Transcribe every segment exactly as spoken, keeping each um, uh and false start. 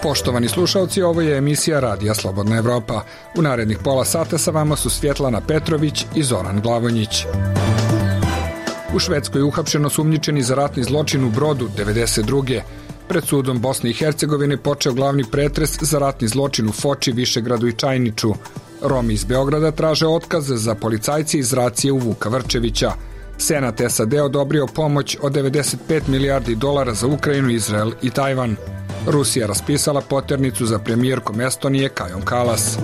Poštovani slušalci, ovo je emisija Radija Slobodna Evropa. U narednih pola sata sa vama su Svjetlana Petrović i Zoran Glavonjić. U Švedskoj je uhapšen osumnjičeni za ratni zločin u Brodu devedeset druge. Pred sudom Bosne i Hercegovine počeo glavni pretres za ratni zločin u Foči, Višegradu i Čajniču. Romi iz Beograda traže otkaze za policajci iz racije u Vuka Vrčevića. Senat S A D odobrio pomoć od devedeset pet milijardi dolara za Ukrajinu, Izrael i Tajvan. Rusija raspisala poternicu za premijerkom Estonije Kajom Kalas.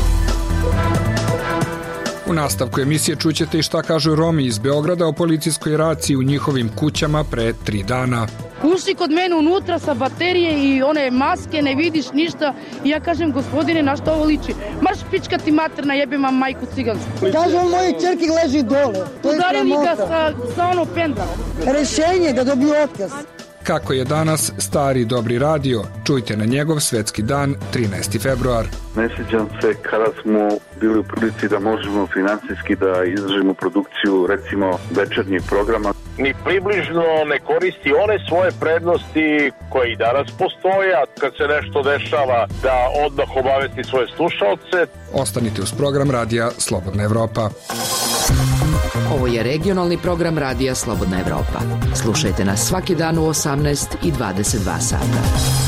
U nastavku emisije čućete i šta kažu Romi iz Beograda o policijskoj raciji u njihovim kućama pre tri dana. Ušli kod mene unutra sa baterije i one maske, ne vidiš ništa. I ja kažem, gospodine, na što ovo liči? Marš pička ti materna, jebem vam majku cigansku. Kaže on, moji čerki leži dole. To je udarili ga sramota. sa, sa ono pendalom. Rešenje da dobiju otkaz. Kako je danas stari dobri radio, čujte na njegov svetski dan, trinaesti februar. Ne sjećam se kada smo bili u prilici da možemo financijski da izdržimo produkciju, recimo, večernjih programa. Ni približno ne koristi one svoje prednosti koje i danas postoje, a kad se nešto dešava da odmah obavesti svoje slušalce. Ostanite uz program Radija Slobodna Evropa. Ovo je regionalni program Radija Slobodna Evropa. Slušajte nas svaki dan u osamnaest i dvadeset dva sata.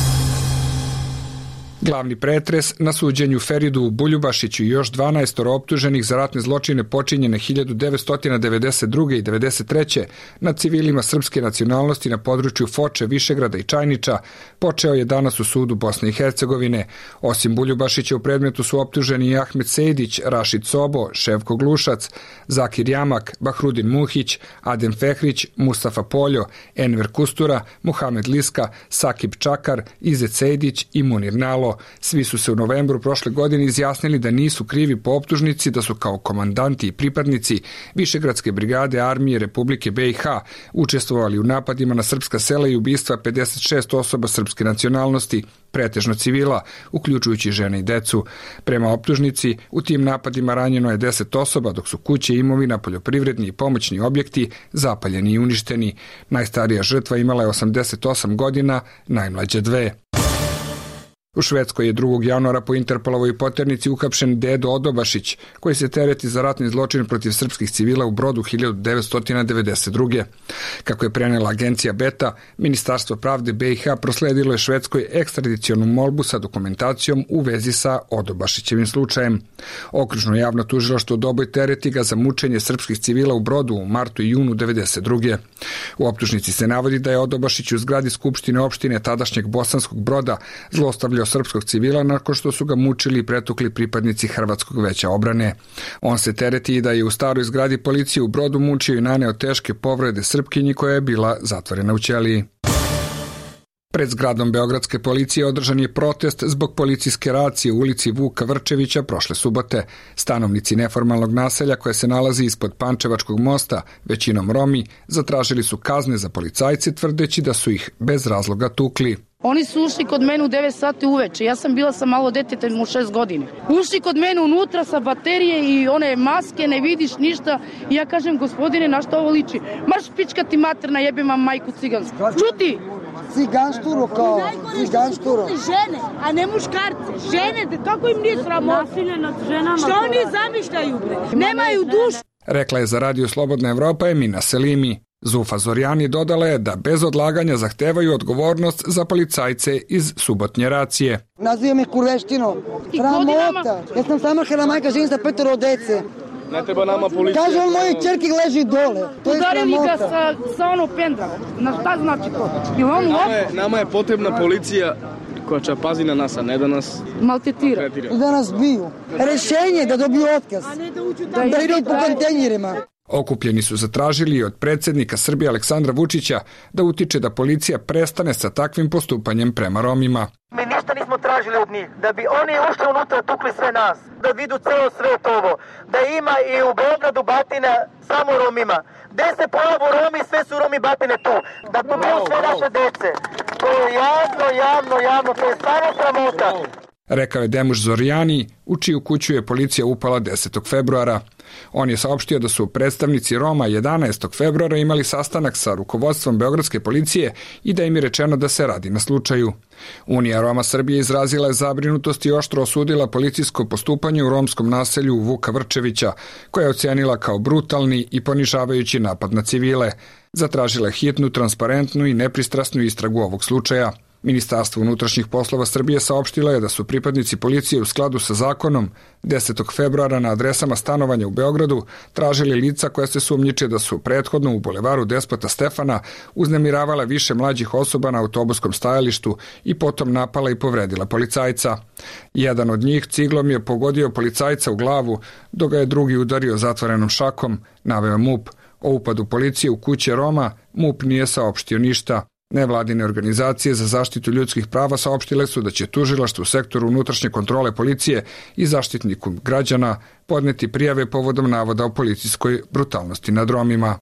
Glavni pretres na suđenju Feridu Buljubašiću i još dvanaest optuženih za ratne zločine počinjene hiljadu devetsto devedeset druge. i devedeset treće nad civilima srpske nacionalnosti na području Foče, Višegrada i Čajniča počeo je danas u sudu Bosne i Hercegovine. Osim Buljubašića u predmetu su optuženi i Ahmet Sejdić, Rašid Sobo, Ševko Glušac, Zakir Jamak, Bahrudin Muhić, Adem Fehrić, Mustafa Poljo, Enver Kustura, Muhamed Liska, Sakib Čakar, Izet Sejdić i Munir Nalo. Svi su se u novembru prošle godine izjasnili da nisu krivi po optužnici da su kao komandanti i pripadnici Višegradske brigade armije Republike B i H učestvovali u napadima na srpska sela i ubistva pedeset šest osoba srpske nacionalnosti, pretežno civila, uključujući žene i decu. Prema optužnici, u tim napadima ranjeno je deset osoba, dok su kuće, imovina, poljoprivredni i pomoćni objekti zapaljeni i uništeni. Najstarija žrtva imala je osamdeset osam godina, najmlađe dve. U Švedskoj je drugog januara po Interpolovoj poternici uhapšen Dedo Odobašić, koji se tereti za ratni zločin protiv srpskih civila u Brodu hiljadu devetsto devedeset druge. Kako je prenela agencija Beta, Ministarstvo pravde B i H prosledilo je Švedskoj ekstradicionu molbu sa dokumentacijom u vezi sa Odobašićevim slučajem. Okružno javno tužilaštvo Doboj tereti ga za mučenje srpskih civila u Brodu u martu i junu devedeset druge. U optužnici se navodi da je Odobašić u zgradi Skupštine opštine tadašnjeg Bosanskog Broda zlostavljao srpskog civila nakon što su ga mučili i pretukli pripadnici Hrvatskog veća obrane. On se tereti i da je u staroj zgradi policije u Brodu mučio i naneo teške povrede Srpkinji koja je bila zatvorena u ćeliji. Pred zgradom beogradske policije održan je protest zbog policijske racije u ulici Vuka Vrčevića prošle subote. Stanovnici neformalnog naselja koje se nalazi ispod Pančevačkog mosta, većinom Romi, zatražili su kazne za policajce tvrdeći da su ih bez razloga tukli. Oni su ušli kod mene u devet sati uveče. Ja sam bila sa malo detetem u šest godina. Ušli kod mene unutra sa baterije i one maske, ne vidiš ništa. I ja kažem, gospodine, na što ovo liči? Marš pička ti materna, jebem vam majku cigansku. Čuti! Ciganšturo kao, ciganšturo. Žene, a ne muškarce. Žene, kako im nije sramota? Nasilje nad ženama. Što oni zamišljaju, bre? Nemaju dušu. Rekla je za Radio Slobodna Evropa Emina Selimi. Zufa Zorjani dodala je da bez odlaganja zahtevaju odgovornost za policajce iz subotnje racije. Naziva me kurveštino. Sramota. Ja sam samohrana majka, živim sa petoro dece. Ne treba nama policija. Kaže on, moji čerki leži dole. To je udarili ga sramota. sa, sa ono pendalom. Na šta znači to? I on Nama je, nama je potrebna policija koja će pazi na nas, a ne da nas maltretira. I da nas biju. Rešenje da dobiju otkaz. Da, da idu po kontejnerima. Okupljeni su zatražili od predsjednika Srbije Aleksandra Vučića da utiče da policija prestane sa takvim postupanjem prema Romima. Mi ništa nismo tražili od njih, da bi oni ušli unutra, tukli sve nas, da vidu celo svet ovo, da ima i u Beogradu batina samo Romima. Gde se pojavu Romi, sve su Romi batine tu, da tu budu sve naše dece. To je javno, javno, javno, to je stvarno sramota. rekao je Demuš Zorjani, u čiju kuću je policija upala desetog februara. On je saopštio da su predstavnici Roma jedanaestog februara imali sastanak sa rukovodstvom beogradske policije i da im je rečeno da se radi na slučaju. Unija Roma Srbije izrazila je zabrinutost i oštro osudila policijsko postupanje u romskom naselju Vuka Vrčevića, koje je ocenila kao brutalni i ponižavajući napad na civile. Zatražila je hitnu, transparentnu i nepristrasnu istragu ovog slučaja. Ministarstvo unutrašnjih poslova Srbije saopštilo je da su pripadnici policije u skladu sa zakonom desetog februara na adresama stanovanja u Beogradu tražili lica koja se sumnjiče da su prethodno u bulevaru Despota Stefana uznemiravala više mlađih osoba na autobuskom stajalištu i potom napala i povredila policajca. Jedan od njih ciglom je pogodio policajca u glavu, dok ga je drugi udario zatvorenom šakom, naveo MUP. O upadu policije u kuće Roma MUP nije saopštio ništa. Nevladine organizacije za zaštitu ljudskih prava saopštile su da će tužilaštvo u sektoru unutrašnje kontrole policije i zaštitniku građana podneti prijave povodom navoda o policijskoj brutalnosti nad Romima.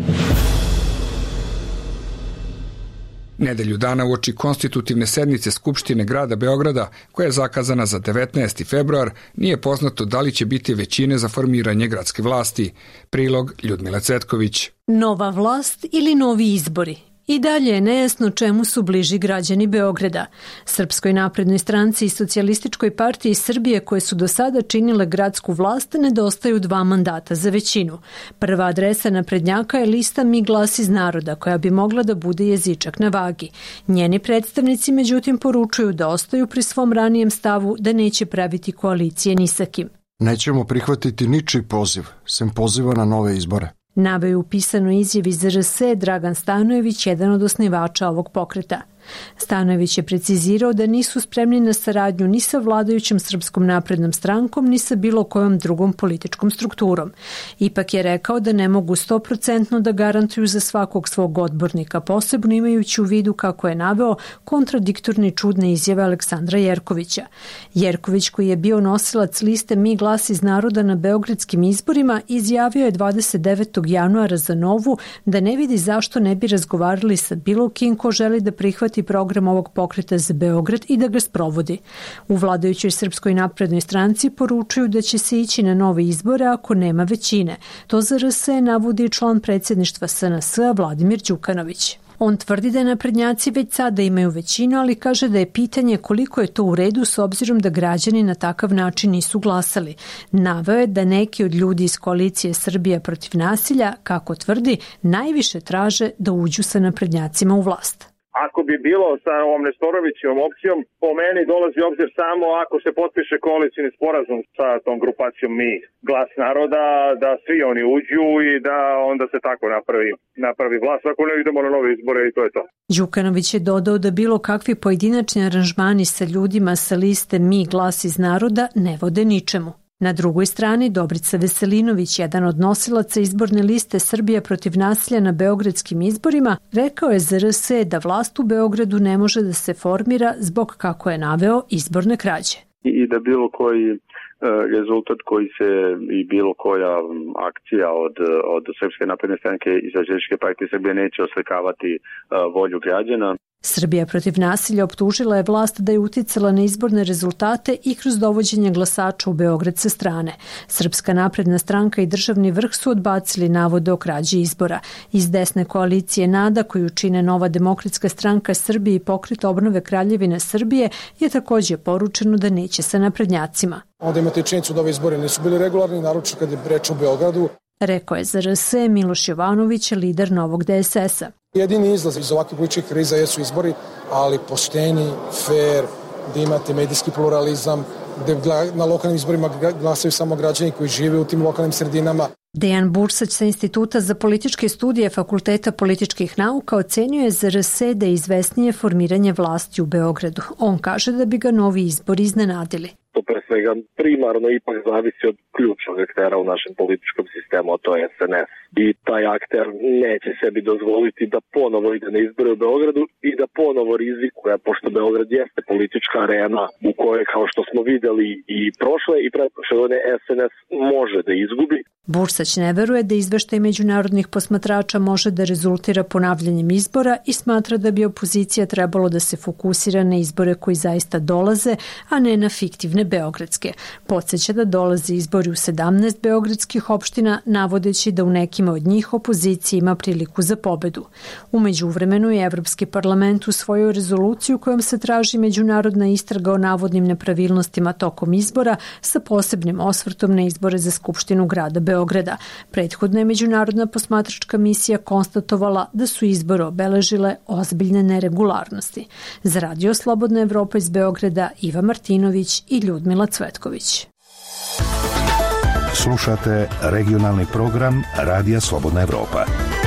Nedelju dana uoči konstitutivne sednice Skupštine grada Beograda, koja je zakazana za devetnaesti februar, nije poznato da li će biti većine za formiranje gradske vlasti. Prilog Ljudmila Cvetković. Nova vlast ili novi izbori? I dalje je nejasno čemu su bliži građani Beograda. Srpskoj naprednoj stranci i Socijalističkoj partiji Srbije, koje su do sada činile gradsku vlast, nedostaju dva mandata za većinu. Prva adresa naprednjaka je lista Mi glas iz naroda, koja bi mogla da bude jezičak na vagi. Njeni predstavnici, međutim, poručuju da ostaju pri svom ranijem stavu da neće praviti koalicije ni sa kim. Nećemo prihvatiti ničiji poziv, sem poziva na nove izbore. Naveo je u pisanoj izjavi Z R S Dragan Stanojević, jedan od osnivača ovog pokreta. Stanojević je precizirao da nisu spremni na saradnju ni sa vladajućom Srpskom naprednom strankom, ni sa bilo kojom drugom političkom strukturom. Ipak je rekao da ne mogu sto procentno da garantuju za svakog svog odbornika, posebno imajući u vidu, kako je naveo, kontradiktorne i čudne izjave Aleksandra Jerkovića. Jerković, koji je bio nosilac liste Mi glas iz naroda na beogradskim izborima, izjavio je dvadeset devetog januara za Novu da ne vidi zašto ne bi razgovarali sa bilo kim ko želi da prihvati program ovog pokreta za Beograd i da ga sprovodi. U vladajućoj Srpskoj naprednoj stranci poručuju da će se ići na nove izbore ako nema većine. To za R S navodi član predsjedništva S N S-a Vladimir Đukanović. On tvrdi da naprednjaci već sada imaju većinu, ali kaže da je pitanje koliko je to u redu s obzirom da građani na takav način nisu glasali. Naveo je da neki od ljudi iz koalicije Srbija protiv nasilja, kako tvrdi, najviše traže da uđu sa naprednjacima u vlast. Ako bi bilo sa ovom Nestorovićevom opcijom, po meni dolazi obzir samo ako se potpiše koalicijni sporazum sa tom grupacijom Mi glas naroda, da svi oni uđu i da onda se tako napravi, napravi vlast. Ako ne idemo na nove izbore i to je to. Đukanović je dodao da bilo kakvi pojedinačni aranžmani sa ljudima sa liste Mi glas iz naroda ne vode ničemu. Na drugoj strani, Dobrica Veselinović, jedan od nosilaca izborne liste Srbija protiv nasilja na beogradskim izborima, rekao je za R S da vlast u Beogradu ne može da se formira zbog, kako je naveo, izborne krađe. I da bilo koji rezultat koji se i bilo koja akcija od, od Srpske napredne stranke i Socijalističke partije Srbije neće oslikavati volju građana. Srbija protiv nasilja optužila je vlast da je uticala na izborne rezultate i kroz dovođenje glasača u Beograd sa strane. Srpska napredna stranka i državni vrh su odbacili navode o krađi izbora. Iz desne koalicije NADA, koju čine Nova demokratska stranka Srbije i Pokret obnove Kraljevine Srbije, je također poručeno da neće sa naprednjacima. Onda imate činjenicu da ove izbore nisu bili regularni, naročito kad je reč u Beogradu. Rekao je za R S Miloš Jovanović, lider Novog D S S-a. Jedini izlaz iz ovakvih političkih kriza jesu izbori, ali pošteni, fair, da imate medijski pluralizam, gde na lokalnim izborima glasaju samo građani koji žive u tim lokalnim sredinama. Dejan Bursać sa Instituta za političke studije Fakulteta političkih nauka ocenjuje za R S da je izvesnije formiranje vlasti u Beogradu. On kaže da bi ga novi izbori iznenadili. To pre svega primarno ipak zavisi od ključnog aktera u našem političkom sistemu, a to je S N S. I taj akter neće sebi dozvoliti da ponovo ide na izbore u Beogradu i da ponovo rizikuje, pošto Beograd jeste politička arena u kojoj, kao što smo videli i prošle i pretprošle godine, S N S može da izgubi. Bursać ne veruje da izveštaj međunarodnih posmatrača može da rezultira ponavljanjem izbora i smatra da bi opozicija trebalo da se fokusira na izbore koji zaista dolaze, a ne na fiktivne beogradske. Podsjeća da dolaze izbori u sedamnaest beogradskih opština, navodeći da u nekima od njih opozicija ima priliku za pobedu. U međuvremenu je Evropski parlament usvojio rezoluciju kojom se traži međunarodna istraga o navodnim nepravilnostima tokom izbora sa posebnim osvrtom na izbore za Skupštinu grada Beograda. Prethodna je međunarodna posmatračka misija konstatovala da su izbore obeležile ozbiljne neregularnosti. Za Radio Slobodna Evropa iz Beograda Iva Martinović i Ljudmila Cvetković. Slušate regionalni program Radija Slobodna Evropa.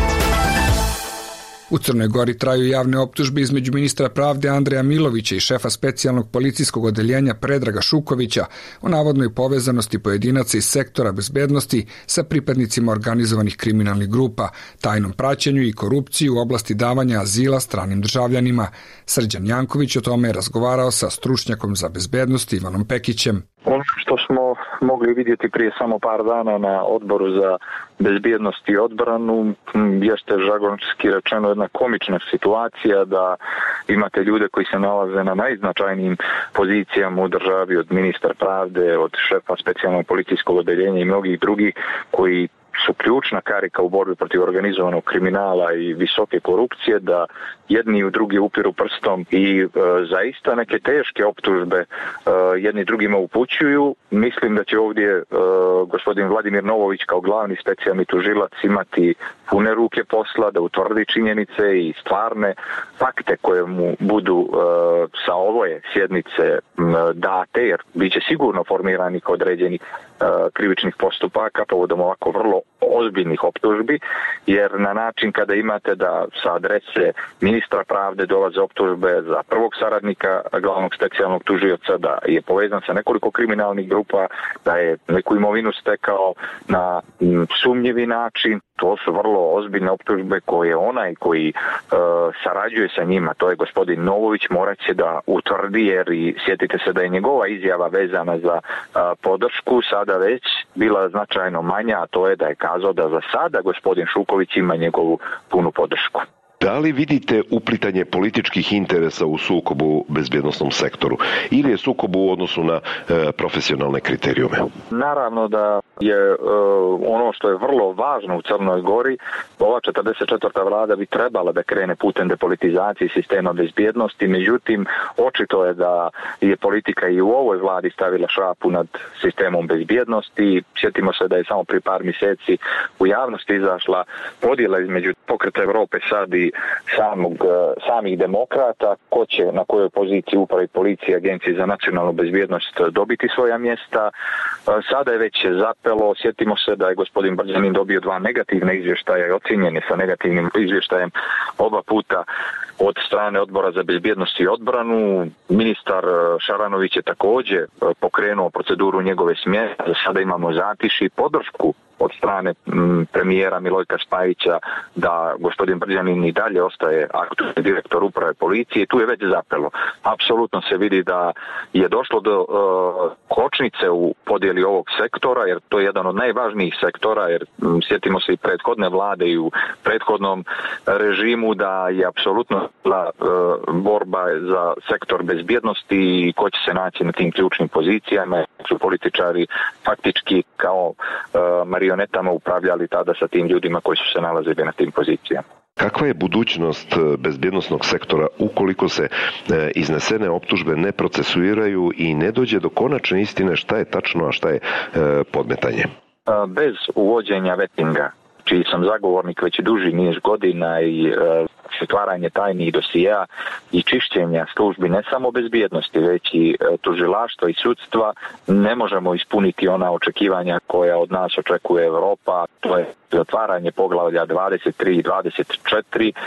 U Crnoj Gori traju javne optužbe između ministra pravde Andreja Milovića i šefa specijalnog policijskog odeljenja Predraga Šukovića o navodnoj povezanosti pojedinaca iz sektora bezbednosti sa pripadnicima organizovanih kriminalnih grupa, tajnom praćenju i korupciji u oblasti davanja azila stranim državljanima. Srđan Janković o tome je razgovarao sa stručnjakom za bezbednost Ivanom Pekićem. Ono što smo mogli vidjeti prije samo par dana na odboru za bezbjednost i odbranu jeste žargonski rečeno jedna komična situacija da imate ljude koji se nalaze na najznačajnijim pozicijama u državi, od ministra pravde, od šefa specijalnog policijskog odeljenja i mnogih drugih koji su ključna karika u borbi protiv organizovanog kriminala i visoke korupcije, da jedni u drugi upiru prstom i e, zaista neke teške optužbe e, jedni drugima upućuju. Mislim da će ovdje e, gospodin Vladimir Novović kao glavni specijalni tužilac imati pune ruke posla da utvrdi činjenice i stvarne fakte koje mu budu e, sa ove sjednice e, date, jer bit će sigurno formirani određenih e, krivičnih postupaka povodom ovako vrlo ozbiljnih optužbi, jer na način kada imate da sa adrese ministra pravde dolaze optužbe za prvog saradnika glavnog specijalnog tužioca, da je povezan sa nekoliko kriminalnih grupa, da je neku imovinu stekao na sumnjivi način, to su vrlo ozbiljne optužbe koje onaj koji e, sarađuje sa njima, to je gospodin Novović, morat će da utvrdi, jer i sjetite se da je njegova izjava vezana za e, podršku sada već bila značajno manja, a to je da je kazao da za sada gospodin Šuković ima njegovu punu podršku. Da li vidite uplitanje političkih interesa u sukobu u bezbjednosnom sektoru ili je sukob u odnosu na e, profesionalne kriterijume? Naravno da je e, ono što je vrlo važno u Crnoj Gori, ova četrdeset četvrta vlada bi trebala da krene putem depolitizacije sistema bezbjednosti, međutim očito je da je politika i u ovoj vladi stavila šapu nad sistemom bezbjednosti. Sjetimo se da je samo prije par mjeseci u javnosti izašla podjela između Pokreta Evrope sad i samog, samih demokrata, ko će na kojoj poziciji upravi policije, agencije za nacionalnu bezbjednost dobiti svoja mjesta. Sada je već zapelo, sjetimo se da je gospodin Brđanin dobio dva negativna izvještaja i ocjenjen je sa negativnim izvještajem oba puta od strane Odbora za bezbjednost i odbranu. Ministar Šaranović je također pokrenuo proceduru njegove smjene. Za sada imamo zatiši i podršku od strane m, premijera Milojka Spajića da gospodin Brđanin i dalje ostaje aktualni direktor uprave policije. Tu je već zapelo. Apsolutno se vidi da je došlo do uh, kočnice u podjeli ovog sektora, jer to je jedan od najvažnijih sektora, jer m, sjetimo se i prethodne vlade i u prethodnom režimu da je apsolutno bila uh, borba za sektor bezbjednosti i ko će se naći na tim ključnim pozicijama. Su političari faktički kao uh, marionetama upravljali tada sa tim ljudima koji su se nalazili na tim pozicijama. Kakva je budućnost bezbjednosnog sektora ukoliko se e, iznesene optužbe ne procesuiraju i ne dođe do konačne istine šta je tačno, a šta je e, podmetanje? Bez uvođenja vetinga, čiji sam zagovornik već duži niz godina, i e, stvaranje tajnih dosija i čišćenja službi ne samo bezbjednosti, već i e, tužilaštva i sudstva, ne možemo ispuniti ona očekivanja koja od nas očekuje Evropa. To je zatvaranje poglavlja dvadeset tri i dvadeset četiri. E,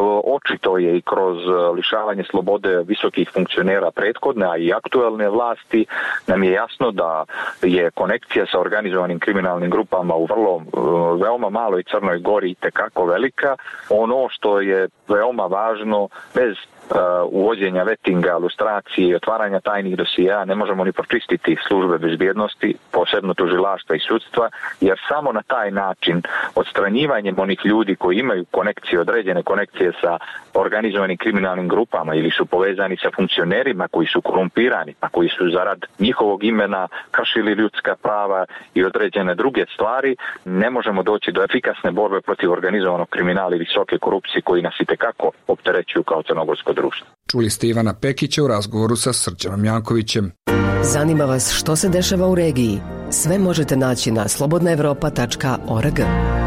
očito je i kroz lišavanje slobode visokih funkcionera prethodne, a i aktuelne vlasti, nam je jasno da je konekcija sa organizovanim kriminalnim grupama u vrlo e, veoma maloj Crnoj Gori itekako velika. Ono što je veoma važno, bez uvođenja vetinga, lustracije i otvaranja tajnih dosija ne možemo ni pročistiti službe bezbjednosti, posebno tužilaštva i sudstva, jer samo na taj način odstranjivanjem onih ljudi koji imaju konekcije, određene konekcije sa organizovanim kriminalnim grupama ili su povezani sa funkcionerima koji su korumpirani, a koji su zarad njihovog imena kršili ljudska prava i određene druge stvari, ne možemo doći do efikasne borbe protiv organizovanog kriminala i visoke korupcije koji nas itekako opterećuju kao crnogorsko društvo. Čuli ste Ivana Pekića u razgovoru sa Srđanom Jankovićem. Zanima vas što se dešava u regiji? Sve možete naći na slobodna evropa tačka org.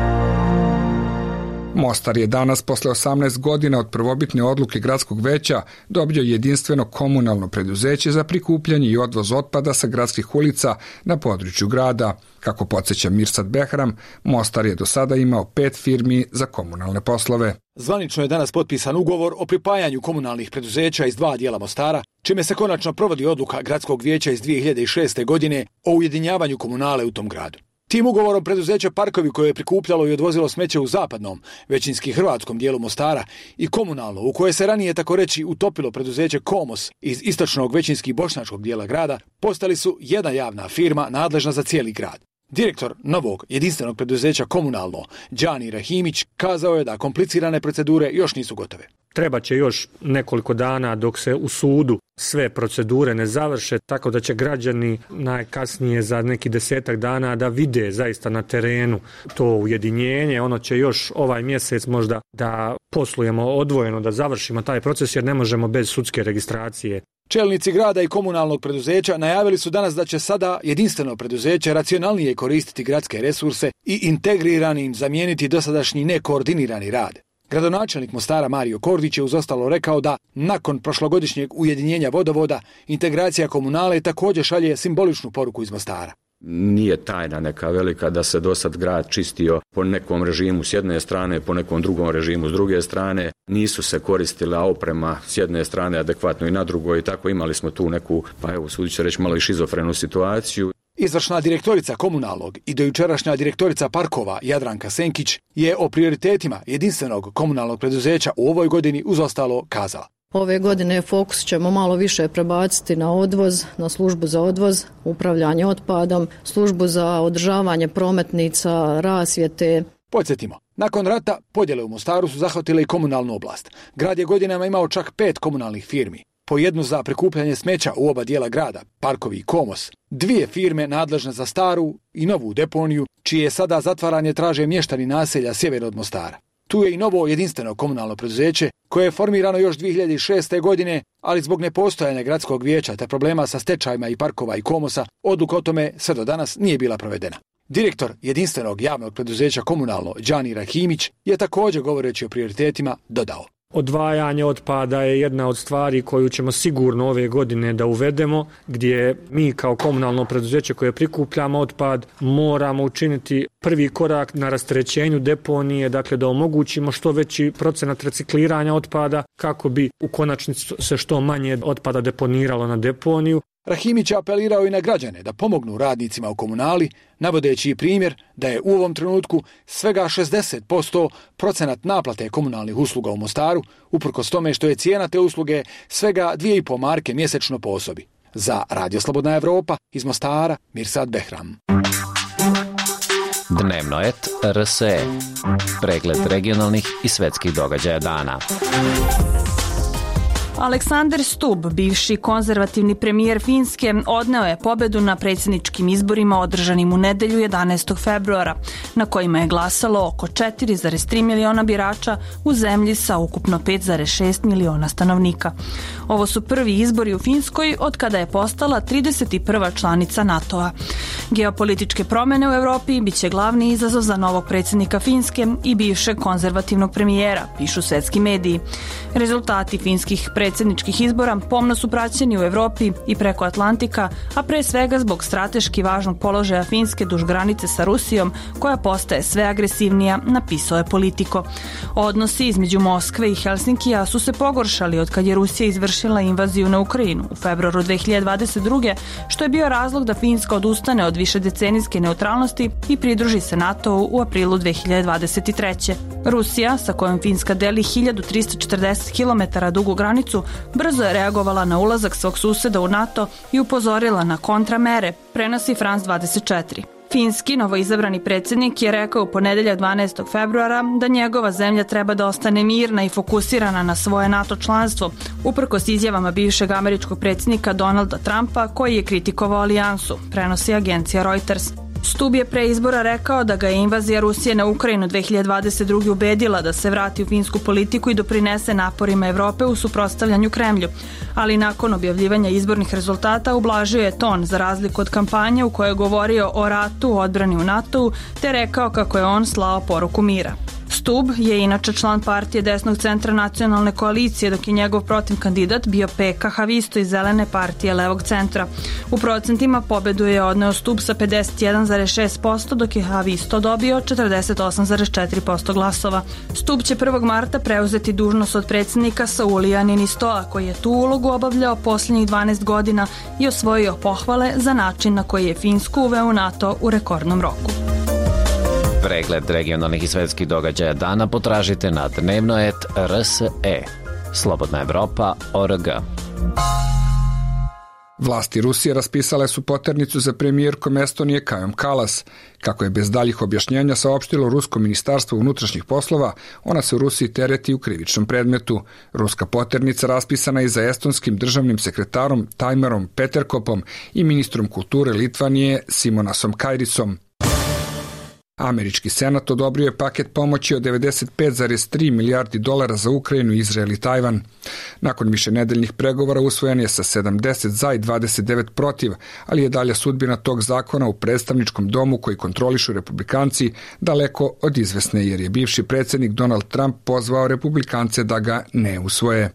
Mostar je danas, posle osamnaest godina od prvobitne odluke gradskog veća, dobio jedinstveno komunalno preduzeće za prikupljanje i odvoz otpada sa gradskih ulica na području grada. Kako podsjeća Mirsad Behram, Mostar je do sada imao pet firmi za komunalne poslove. Zvanično je danas potpisan ugovor o pripajanju komunalnih preduzeća iz dva dijela Mostara, čime se konačno provodi odluka gradskog vijeća iz dvije hiljade šeste. godine o ujedinjavanju komunale u tom gradu. Tim ugovorom preduzeće Parkovi, koje je prikupljalo i odvozilo smeće u zapadnom, većinski hrvatskom dijelu Mostara, i komunalno, u koje se ranije tako reći utopilo preduzeće Komos iz istočnog većinski bošnjačkog dijela grada, postali su jedna javna firma nadležna za cijeli grad. Direktor novog jedinstvenog preduzeća Komunalno, Đani Rahimić, kazao je da komplicirane procedure još nisu gotove. Treba će još nekoliko dana dok se u sudu sve procedure ne završe, tako da će građani najkasnije za neki desetak dana da vide zaista na terenu to ujedinjenje. Ono će još ovaj mjesec možda da poslujemo odvojeno, da završimo taj proces, jer ne možemo bez sudske registracije. Čelnici grada i komunalnog preduzeća najavili su danas da će sada jedinstveno preduzeće racionalnije koristiti gradske resurse i integriranim zamijeniti dosadašnji nekoordinirani rad. Gradonačelnik Mostara Mario Kordić je uz ostalo rekao da nakon prošlogodišnjeg ujedinjenja vodovoda, integracija komunale također šalje simboličnu poruku iz Mostara. Nije tajna neka velika da se dosad grad čistio po nekom režimu s jedne strane, po nekom drugom režimu s druge strane. Nisu se koristila oprema s jedne strane adekvatno i na drugoj, i tako imali smo tu neku, pa evo sudit će reći, malo i šizofrenu situaciju. Izvršna direktorica komunalnog i dojučerašnja direktorica parkova Jadranka Senkić je o prioritetima jedinstvenog komunalnog preduzeća u ovoj godini uz ostalo kazala. Ove godine fokus ćemo malo više prebaciti na odvoz, na službu za odvoz, upravljanje otpadom, službu za održavanje prometnica, rasvjete. Podsjetimo, nakon rata podjele u Mostaru su zahvatile i komunalnu oblast. Grad je godinama imao čak pet komunalnih firmi. Po jednu za prikupljanje smeća u oba dijela grada, Parkovi i Komos, dvije firme nadležne za staru i novu deponiju, čije sada zatvaranje traže mještani naselja sjever od Mostara. Tu je i novo jedinstveno komunalno preduzeće koje je formirano još dvije hiljade šeste. godine, ali zbog nepostojanja gradskog vijeća te problema sa stečajima i Parkova i Komosa, odluka o tome sve do danas nije bila provedena. Direktor jedinstvenog javnog preduzeća Komunalno, Đani Rahimić, je također govoreći o prioritetima dodao. Odvajanje otpada je jedna od stvari koju ćemo sigurno ove godine da uvedemo, gdje mi kao komunalno preduzeće koje prikupljamo otpad moramo učiniti prvi korak na rasterećenju deponije, dakle da omogućimo što veći procenat recikliranja otpada kako bi u konačnici se što manje otpada deponiralo na deponiju. Rahimić je apelirao i na građane da pomognu radnicima u komunali, navodeći primjer da je u ovom trenutku svega šezdeset posto procenat naplate komunalnih usluga u Mostaru, uprkos tome što je cijena te usluge svega dvije i pol marke mjesečno po osobi. Za Radio Slobodna Evropa iz Mostara, Mirsad Behram. Dnevnoet R S E. Pregled regionalnih i svetskih događaja dana. Aleksandar Stubb, bivši konzervativni premijer Finske, odneo je pobedu na predsjedničkim izborima održanim u nedelju jedanaestog februara, na kojima je glasalo oko četiri zarez tri miliona birača u zemlji sa ukupno pet zarez šest miliona stanovnika. Ovo su prvi izbori u Finskoj od kada je postala trideset prva članica NATO-a. Geopolitičke promjene u Europi bit će glavni izazov za novog predsjednika Finske i bivšeg konzervativnog premijera, pišu svetski mediji. Rezultati finskih predsjedničkih izbora pomno su praćeni u Europi i preko Atlantika, a pre svega zbog strateški važnog položaja Finske duž granice sa Rusijom, koja postaje sve agresivnija, napisao je Politico. Odnosi između Moskve i Helsinkija su se pogoršali od kad je Rusija izvršila invaziju na Ukrajinu u februaru dve hiljade dvadeset druge, što je bio razlog da Finska odustane od višedecenijske neutralnosti i pridruži se NATO-u u aprilu dve hiljade dvadeset treće. Rusija, sa kojom Finska deli hiljadu trista četrdeset kilometara dugu granicu, brzo je reagovala na ulazak svog suseda u NATO i upozorila na kontramere, prenosi France dvadeset četiri. Finski novoizabrani predsjednik je rekao u ponedeljak dvanaestog februara da njegova zemlja treba da ostane mirna i fokusirana na svoje NATO članstvo, uprkos izjavama bivšeg američkog predsjednika Donalda Trumpa koji je kritikovao alijansu, prenosi agencija Reuters. Stub je pre izbora rekao da ga je invazija Rusije na Ukrajinu dve hiljade dvadeset druge ubedila da se vrati u finsku politiku i doprinese naporima Evrope u suprotstavljanju Kremlju, ali nakon objavljivanja izbornih rezultata ublažio je ton za razliku od kampanje u kojoj je govorio o ratu, odbrani u NATO-u, te rekao kako je on slao poruku mira. Stub je inače član partije desnog centra nacionalne koalicije, dok je njegov protiv kandidat bio Pekka Havisto iz Zelene partije levog centra. U procentima pobedu je odneo Stub sa pedeset jedan zarez šest posto, dok je Havisto dobio četrdeset osam zarez četiri posto glasova. Stub će prvog marta preuzeti dužnost od predsjednika Saulija Niinistoa, koji je tu ulogu obavljao posljednjih dvanaest godina i osvojio pohvale za način na koji je Finsku uveo u NATO u rekordnom roku. Pregled regionalnih i svetskih događaja dana potražite na dnevnoet R S E. Slobodna Evropa tačka org. Vlasti Rusije raspisale su poternicu za premijerkom Estonije Kajom Kalas. Kako je bez daljih objašnjenja saopštilo Rusko ministarstvo unutrašnjih poslova, ona se u Rusiji tereti u krivičnom predmetu. Ruska poternica raspisana je za estonskim državnim sekretarom Taimerom Peterkopom i ministrom kulture Litvanije Simonasom Kairisom. Američki senat odobrio je paket pomoći od devedeset pet zarez tri milijardi dolara za Ukrajinu, Izrael i Tajvan. Nakon višenedeljnih pregovora usvojen je sa sedamdeset za i dvadeset devet protiv, ali je dalje sudbina tog zakona u predstavničkom domu koji kontrolišu republikanci daleko od izvesne, jer je bivši predsjednik Donald Trump pozvao republikance da ga ne usvoje.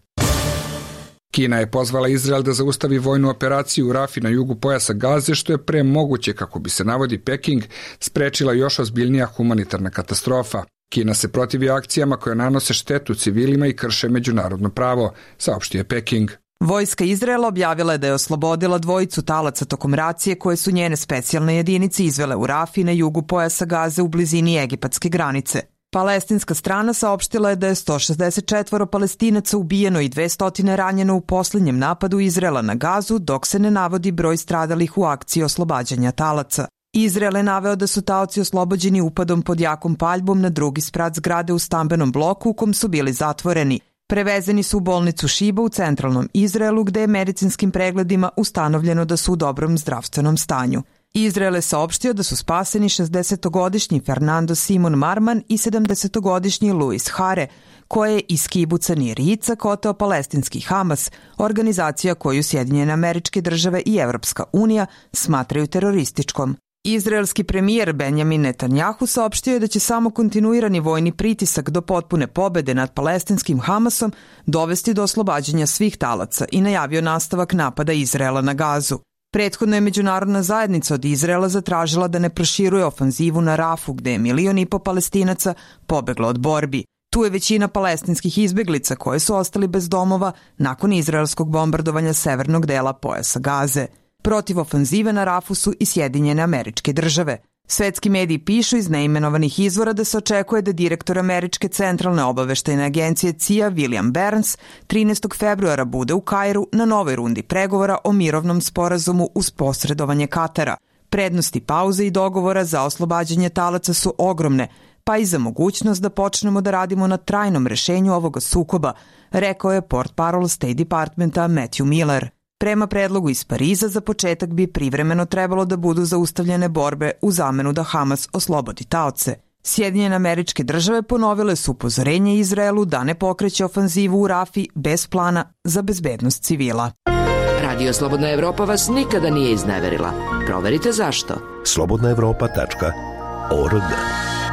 Kina je pozvala Izrael da zaustavi vojnu operaciju u Rafi na jugu pojasa Gaze, što je pre moguće, kako bi se navodi Peking, sprečila još ozbiljnija humanitarna katastrofa. Kina se protivi akcijama koje nanose štetu civilima i krše međunarodno pravo, saopštio je Peking. Vojska Izraela objavila je da je oslobodila dvojicu talaca tokom racije koje su njene specijalne jedinice izvele u Rafi na jugu pojasa Gaze u blizini egipatske granice. Palestinska strana saopštila je da je sto šezdeset četvoro Palestinaca ubijeno i dvesta ranjeno u posljednjem napadu Izraela na Gazu, dok se ne navodi broj stradalih u akciji oslobađanja talaca. Izrael je naveo da su taoci oslobođeni upadom pod jakom paljbom na drugi sprat zgrade u stambenom bloku u kom su bili zatvoreni. Prevezeni su u bolnicu Šiba u centralnom Izraelu, gde je medicinskim pregledima ustanovljeno da su u dobrom zdravstvenom stanju. Izrael je saopštio da su spaseni šezdesetogodišnji Fernando Simon Marman i sedamdesetogodišnji Luis Hare, koje je iz kibuca Nir Yitzhak oteo palestinski Hamas, organizacija koju Sjedinjene Američke Države i Evropska unija smatraju terorističkom. Izraelski premijer Benjamin Netanjahu saopštio je da će samo kontinuirani vojni pritisak do potpune pobede nad palestinskim Hamasom dovesti do oslobađanja svih talaca i najavio nastavak napada Izraela na Gazu. Prethodno je međunarodna zajednica od Izraela zatražila da ne proširuje ofanzivu na Rafu, gde je milion i po Palestinaca pobeglo od borbi. Tu je većina palestinskih izbeglica koje su ostali bez domova nakon izraelskog bombardovanja severnog dela pojasa Gaze. Protiv ofanzive na Rafu su i Sjedinjene Američke Države. Svetski mediji pišu iz neimenovanih izvora da se očekuje da direktor Američke centralne obaveštajne agencije C I A William Burns trinaestog februara bude u Kairu na novoj rundi pregovora o mirovnom sporazumu uz posredovanje Katara. Prednosti pauze i dogovora za oslobađanje talaca su ogromne, pa i za mogućnost da počnemo da radimo na trajnom rešenju ovoga sukoba, rekao je portparol State Departmenta Matthew Miller. Prema predlogu iz Pariza, za početak bi privremeno trebalo da budu zaustavljene borbe u zamenu da Hamas oslobodi taoce. Sjedinjene Američke Države ponovile su upozorenje Izraelu da ne pokreće ofanzivu u Rafi bez plana za bezbednost civila. Radio Slobodna Evropa vas nikada nije izneverila. Proverite zašto. slobodna evropa tačka org.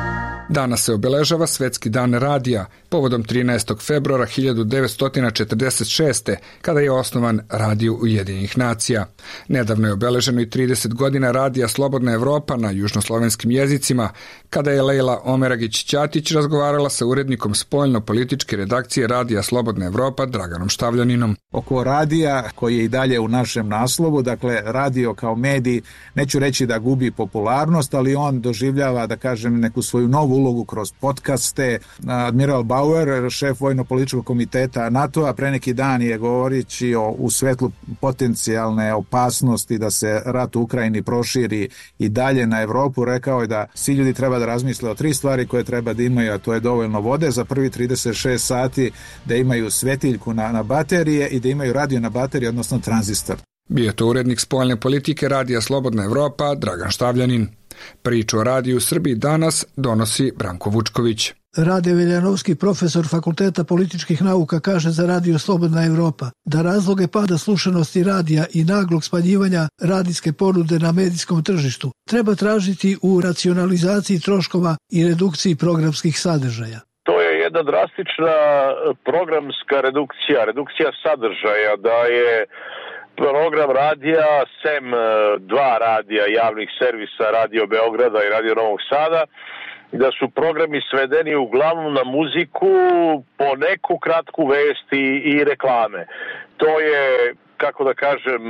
Danas se obeležava Svetski dan radija, povodom trinaestog februara hiljadu devetsto četrdeset šeste. kada je osnovan Radio Ujedinjenih nacija. Nedavno je obeleženo i trideset godina radija Slobodna Evropa na južnoslovenskim jezicima, kada je Lejla Omeragić-Ćatić razgovarala sa urednikom spoljno-političke redakcije Radija Slobodna Evropa Draganom Štavljaninom. Oko radija koji je i dalje u našem naslovu, dakle radio kao medij, neću reći da gubi popularnost, ali on doživljava, da kažem, neku svoju novu ulogu kroz podcaste. Admiral Bauer, šef vojno-političkog komiteta NATO-a, pre neki dan je govorići o, u svetlu potencijalne opasnosti da se rat u Ukrajini proširi i dalje na Evropu, rekao je da svi ljudi treba da razmisle o tri stvari koje treba da imaju, a to je dovoljno vode za prvi trideset šest sati, da imaju svetiljku na, na baterije i da imaju radio na baterije, odnosno tranzistor. Bio to urednik spoljne politike Radija Slobodna Evropa Dragan Štavljanin. Priču o radiju u Srbiji danas donosi Branko Vučković. Rade Veljanovski, profesor Fakulteta političkih nauka, kaže za Radio Slobodna Evropa da razloge pada slušanosti radija i naglog smanjivanja radijske ponude na medijskom tržištu treba tražiti u racionalizaciji troškova i redukciji programskih sadržaja. To je jedna drastična programska redukcija, redukcija sadržaja, da je program radija, sem dva radija javnih servisa, Radio Beograda i Radio Novog Sada, da su programi svedeni uglavnom na muziku, po neku kratku vesti i reklame. To je, kako da kažem,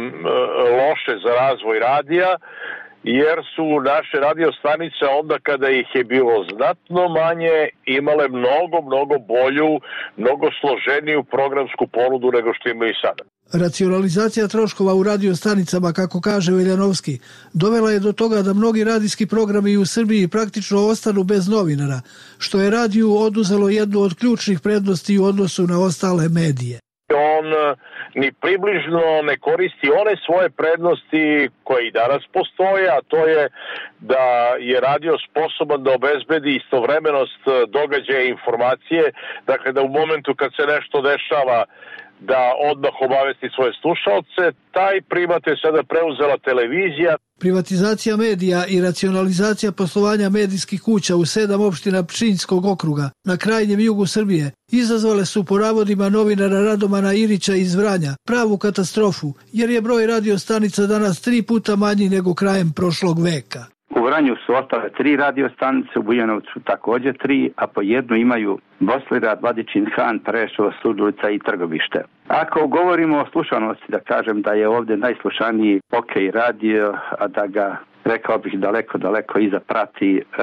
loše za razvoj radija, jer su naše radiostanice onda kada ih je bilo znatno manje imale mnogo, mnogo bolju, mnogo složeniju programsku ponudu nego što imaju sada. Racionalizacija troškova u radiostanicama, kako kaže Veljanovski, dovela je do toga da mnogi radijski programi u Srbiji praktično ostanu bez novinara, što je radiju oduzelo jednu od ključnih prednosti u odnosu na ostale medije. On ni približno ne koristi one svoje prednosti koje i danas postoje, a to je da je radio sposoban da obezbedi istovremenost događaja i informacije, dakle da u momentu kad se nešto dešava da odmah obavesti svoje slušalce. Taj primat je sada preuzela televizija. Privatizacija medija i racionalizacija poslovanja medijskih kuća u sedam opština Pčinjskog okruga na krajnjem jugu Srbije izazvale su po navodima novinara Radomana Irića iz Vranja pravu katastrofu, jer je broj radiostanica danas tri puta manji nego krajem prošlog veka. U Vranju su ostale tri radiostanice, u Bujanovcu također tri, a po jednu imaju Boslira, Vladičin Han, Preševo, Surdulica i Trgovište. Ako govorimo o slušanosti, da kažem da je ovdje najslušaniji OK radio, a da ga, rekao bih, daleko, daleko iza prati e,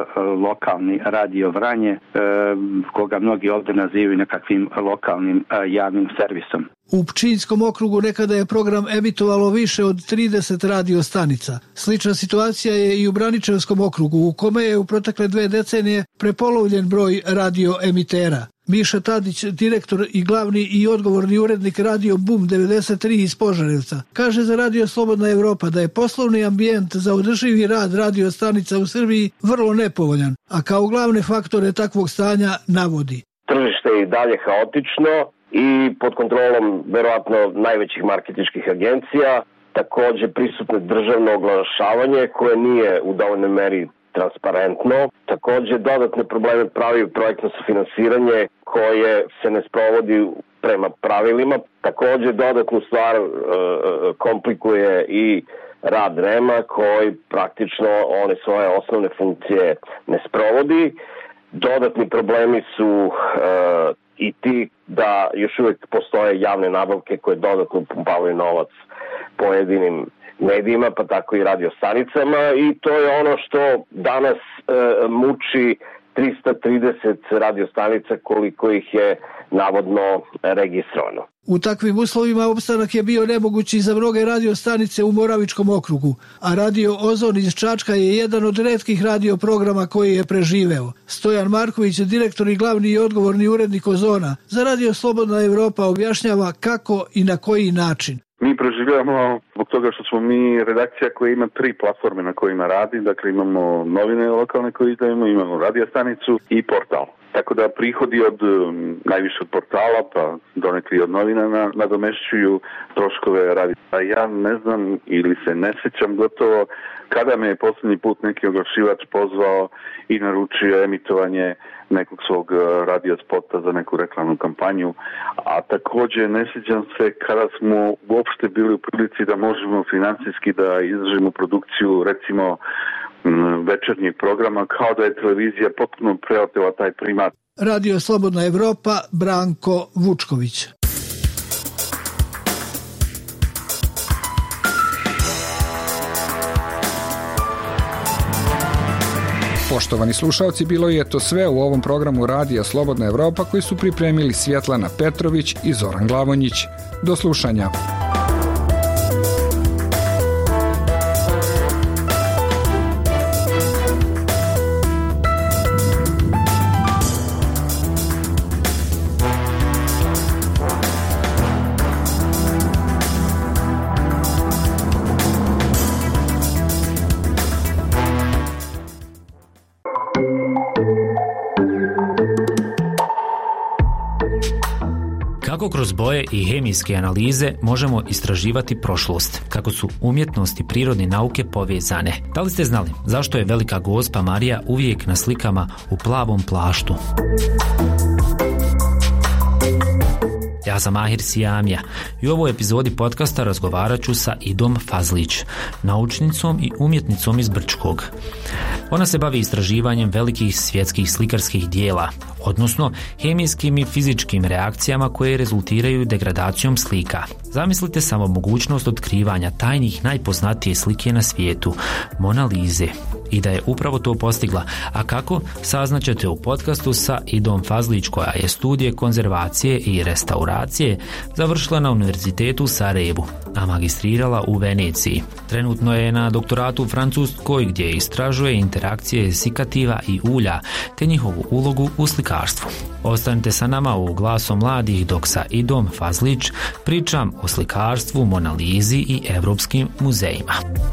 lokalni radio Vranje, e, koga mnogi ovdje nazivaju nekakvim lokalnim e, javnim servisom. U Pčinjskom okrugu nekada je program emitovalo više od trideset radiostanica. Slična situacija je i u Braničevskom okrugu, u kome je u protekle dve decenije prepolovljen broj radioemitera. Miša Tadić, direktor i glavni i odgovorni urednik Radio Boom devedeset tri iz Požarevca, kaže za Radio Slobodna Evropa da je poslovni ambijent za održivi rad radiostanica u Srbiji vrlo nepovoljan, a kao glavne faktore takvog stanja navodi. Tržište je i dalje haotično i pod kontrolom verovatno najvećih marketinških agencija, također prisutno državno oglašavanje koje nije u dovoljnoj meri transparentno. Također dodatne probleme pravi projektno sufinansiranje koje se ne sprovodi prema pravilima. Također dodatnu stvar e, komplikuje i rad REM-a koji praktično one svoje osnovne funkcije ne sprovodi. Dodatni problemi su e, i ti da još uvijek postoje javne nabavke koje dodatno pumpavaju novac pojedinim medijima, pa tako i radiostanicama, i to je ono što danas e, muči trista trideset radiostanica koliko ih je navodno registrovano. U takvim uslovima opstanak je bio nemogući za mnoge radiostanice u Moravičkom okrugu, a Radio Ozon iz Čačka je jedan od retkih radioprograma koji je preživeo. Stojan Marković, direktor i glavni i odgovorni urednik Ozona, za Radio Slobodna Evropa objašnjava kako i na koji način. Mi proživljavamo zbog toga što smo mi redakcija koja ima tri platforme na kojima radi, dakle imamo novine lokalne koje izdajemo, imamo radio stanicu i portal. Tako da prihodi od najviše od portala pa donekli od novina nadomešćuju troškove radija. A ja ne znam ili se ne sjećam gotovo kada me je posljednji put neki oglašivač pozvao i naručio emitovanje nekog svog radio spota za neku reklamnu kampanju, a također ne sjećam se kada smo uopšte bili u prilici da možemo financijski da izdržimo produkciju recimo večernjeg programa, kao da je televizija potpuno preotela taj primat. Radio Slobodna Evropa, Branko Vučković. Poštovani slušalci, bilo je to sve u ovom programu Radija Slobodna Evropa koji su pripremili Svjetlana Petrović i Zoran Glavonjić. Do slušanja. Kako kroz boje i hemijske analize možemo istraživati prošlost, kako su umjetnost i prirodne nauke povezane. Da li ste znali zašto je Velika Gospa Marija uvijek na slikama u plavom plaštu? Ja sam Mahir Sijamija i u ovoj epizodi podcasta razgovarat ću sa Idom Fazlić, naučnicom i umjetnicom iz Brčkog. Ona se bavi istraživanjem velikih svjetskih slikarskih dijela, odnosno hemijskim i fizičkim reakcijama koje rezultiraju degradacijom slika. Zamislite samo mogućnost otkrivanja tajnih najpoznatije slike na svijetu, Mona Lize. I da je upravo to postigla. A kako? Saznaćete u podcastu sa Idom Fazlić, koja je studije konzervacije i restauracije završila na Univerzitetu u Sarajevu, a magistrirala u Veneciji. Trenutno je na doktoratu u Francuskoj gdje istražuje interakcije sikativa i ulja te njihovu ulogu u slikarstvu. Ostanite sa nama u Glasom mladih dok sa Idom Fazlić pričam o slikarstvu, Mona Lizi i evropskim muzejima.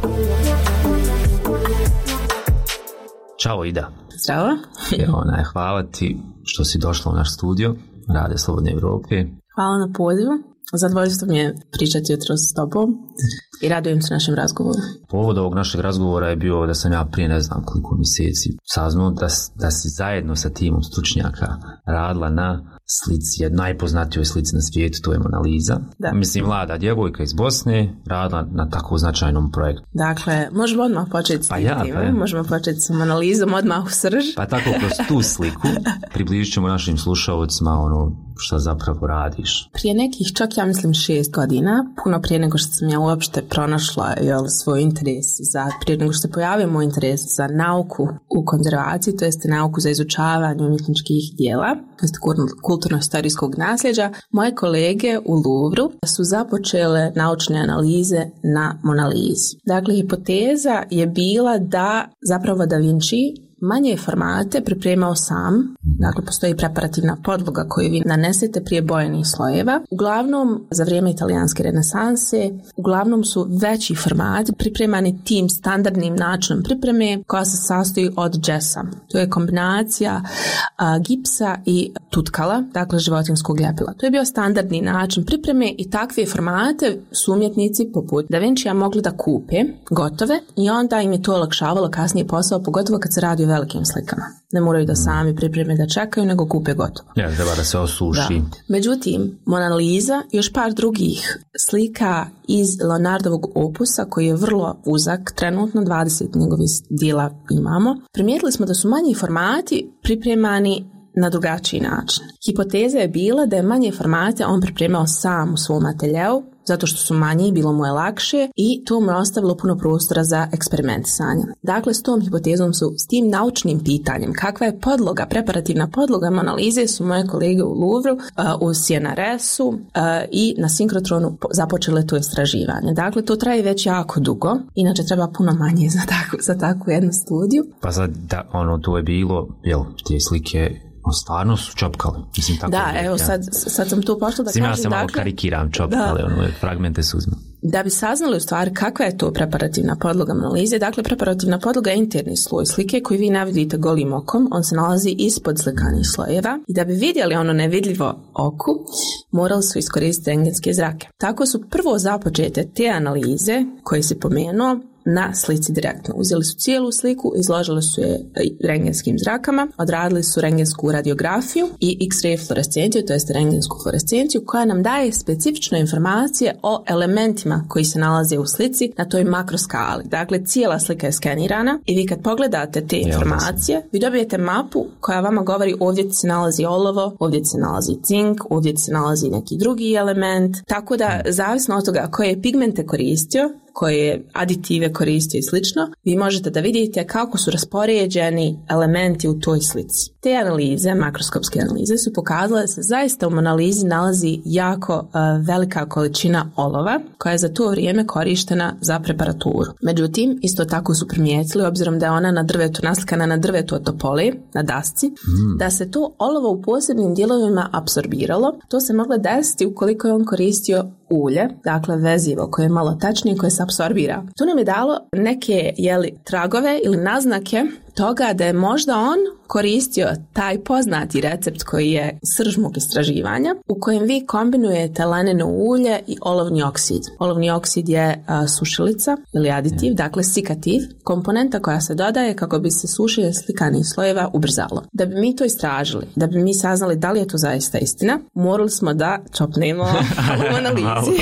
Ćao Ida. Zdravo. Ona, hvala ti što si došla u naš studio Radio Slobodne Evrope. Hvala na pozivu. Zadovoljstvo mi je pričati jutro s tobom i radujem se našem razgovoru. Povod ovog našeg razgovora je bio da sam ja prije ne znam koliko mjeseci saznao da, da si zajedno sa timom stručnjaka radila na slici, najpoznatijoj slici na svijetu, to je Mona Liza. Da. Mislim, mlada djevojka iz Bosne radila na tako značajnom projektu. Dakle, možemo odmah početi s pa tim ja, timom, pa možemo početi s Mona Lizom odmah u srž. Pa tako kroz tu sliku približit ćemo našim slušalcima ono što zapravo radiš. Prije nekih, čak ja mislim šest godina, puno prije nego što sam ja uopšte pronašla jel, svoj interes za, prije nego što se pojavio moj interes za nauku u konzervaciji, to jest nauku za izučavanje umjetničkih dijela, to jest kulturno-historijskog nasljeđa, moje kolege u Louvru su započele naučne analize na Mona Lisi. Dakle, hipoteza je bila da zapravo Da Vinci manje formate pripremao sam, dakle postoji preparativna podloga koju vi nanesete prije bojenih slojeva. Uglavnom, za vrijeme italijanske renesanse, uglavnom su veći formati pripremani tim standardnim načinom pripreme koja se sastoji od džesa. To je kombinacija a, gipsa i tutkala, dakle životinjskog ljepila. To je bio standardni način pripreme i takve formate su umjetnici poput Da Vincija mogli da kupe gotove i onda im je to olakšavalo kasnije posao, pogotovo kad se radi o velikim slikama. Ne moraju da sami pripreme da čekaju, nego kupe gotovo. Ja, treba da se osuši. Da. Međutim, Mona Lisa i još par drugih slika iz Leonardovog opusa, koji je vrlo uzak, trenutno dvadeset njegovih dijela imamo, primijetili smo da su manji formati pripremani na drugačiji način. Hipoteza je bila da je manje formate on pripremao sam u svom ateljeu, zato što su manji, bilo mu je lakše i to mu je ostavilo puno prostora za eksperimentisanje. Dakle, s tom hipotezom su, s tim naučnim pitanjem, kakva je podloga, preparativna podloga Mona Lise, su moje kolege u Louvru, uh, u C N R S-u uh, i na Synchrotron započele to istraživanje. Dakle, to traje već jako dugo, inače treba puno manje za takvu, za takvu jednu studiju. Pa sad, da, ono, to je bilo, jel, te slike stvarno su čopkali. Mislim, tako da, je, evo, ja. sad, sad sam to pošla da Sim, kažem. ja se malo dakle, karikiram čopkali, da. Ono, fragmente su uzme. Da bi saznali u stvari kakva je to preparativna podloga analize, dakle preparativna podloga je interni sloj slike koji vi ne vidite golim okom, on se nalazi ispod slikanih slojeva i da bi vidjeli ono nevidljivo oku, morali su iskoristiti rentgenske zrake. Tako su prvo započete te analize koje si pomenuo na slici direktno. Uzeli su cijelu sliku, izložili su je rentgenskim zrakama, odradili su renggensku radiografiju i X-ray fluorescenciju, to jest renggensku fluorescenciju koja nam daje specifične informacije o elementima koji se nalaze u slici na toj makroskali. Dakle, cijela slika je skenirana i vi kad pogledate te informacije, vi dobijete mapu koja vama govori ovdje se nalazi olovo, ovdje se nalazi cink, ovdje se nalazi neki drugi element. Tako da, zavisno od toga koje pigmente koristio, koje aditive koristio i slično, vi možete da vidite kako su raspoređeni elementi u toj slici. Te analize, makroskopske analize, su pokazale da se zaista u analizi nalazi jako uh, velika količina olova koja je za to vrijeme korištena za preparaturu. Međutim, isto tako su primijetili, obzirom da je ona na drvetu, naslikana na drvetu od topole, na dasci, mm. da se to olovo u posebnim dijelovima apsorbiralo. To se moglo desiti ukoliko je on koristio ulje, dakle vezivo koje je malo tačnije, koje se apsorbira. To nam je dalo neke jeli, tragove ili naznake toga da je možda on koristio taj poznati recept koji je srž mog istraživanja, u kojem vi kombinujete laneno ulje i olovni oksid. Olovni oksid je a, sušilica ili aditiv, dakle sikativ, komponenta koja se dodaje kako bi se sušenje slikanih slojeva ubrzalo. Da bi mi to istražili, da bi mi saznali da li je to zaista istina, morali smo da čopnemo u analizi.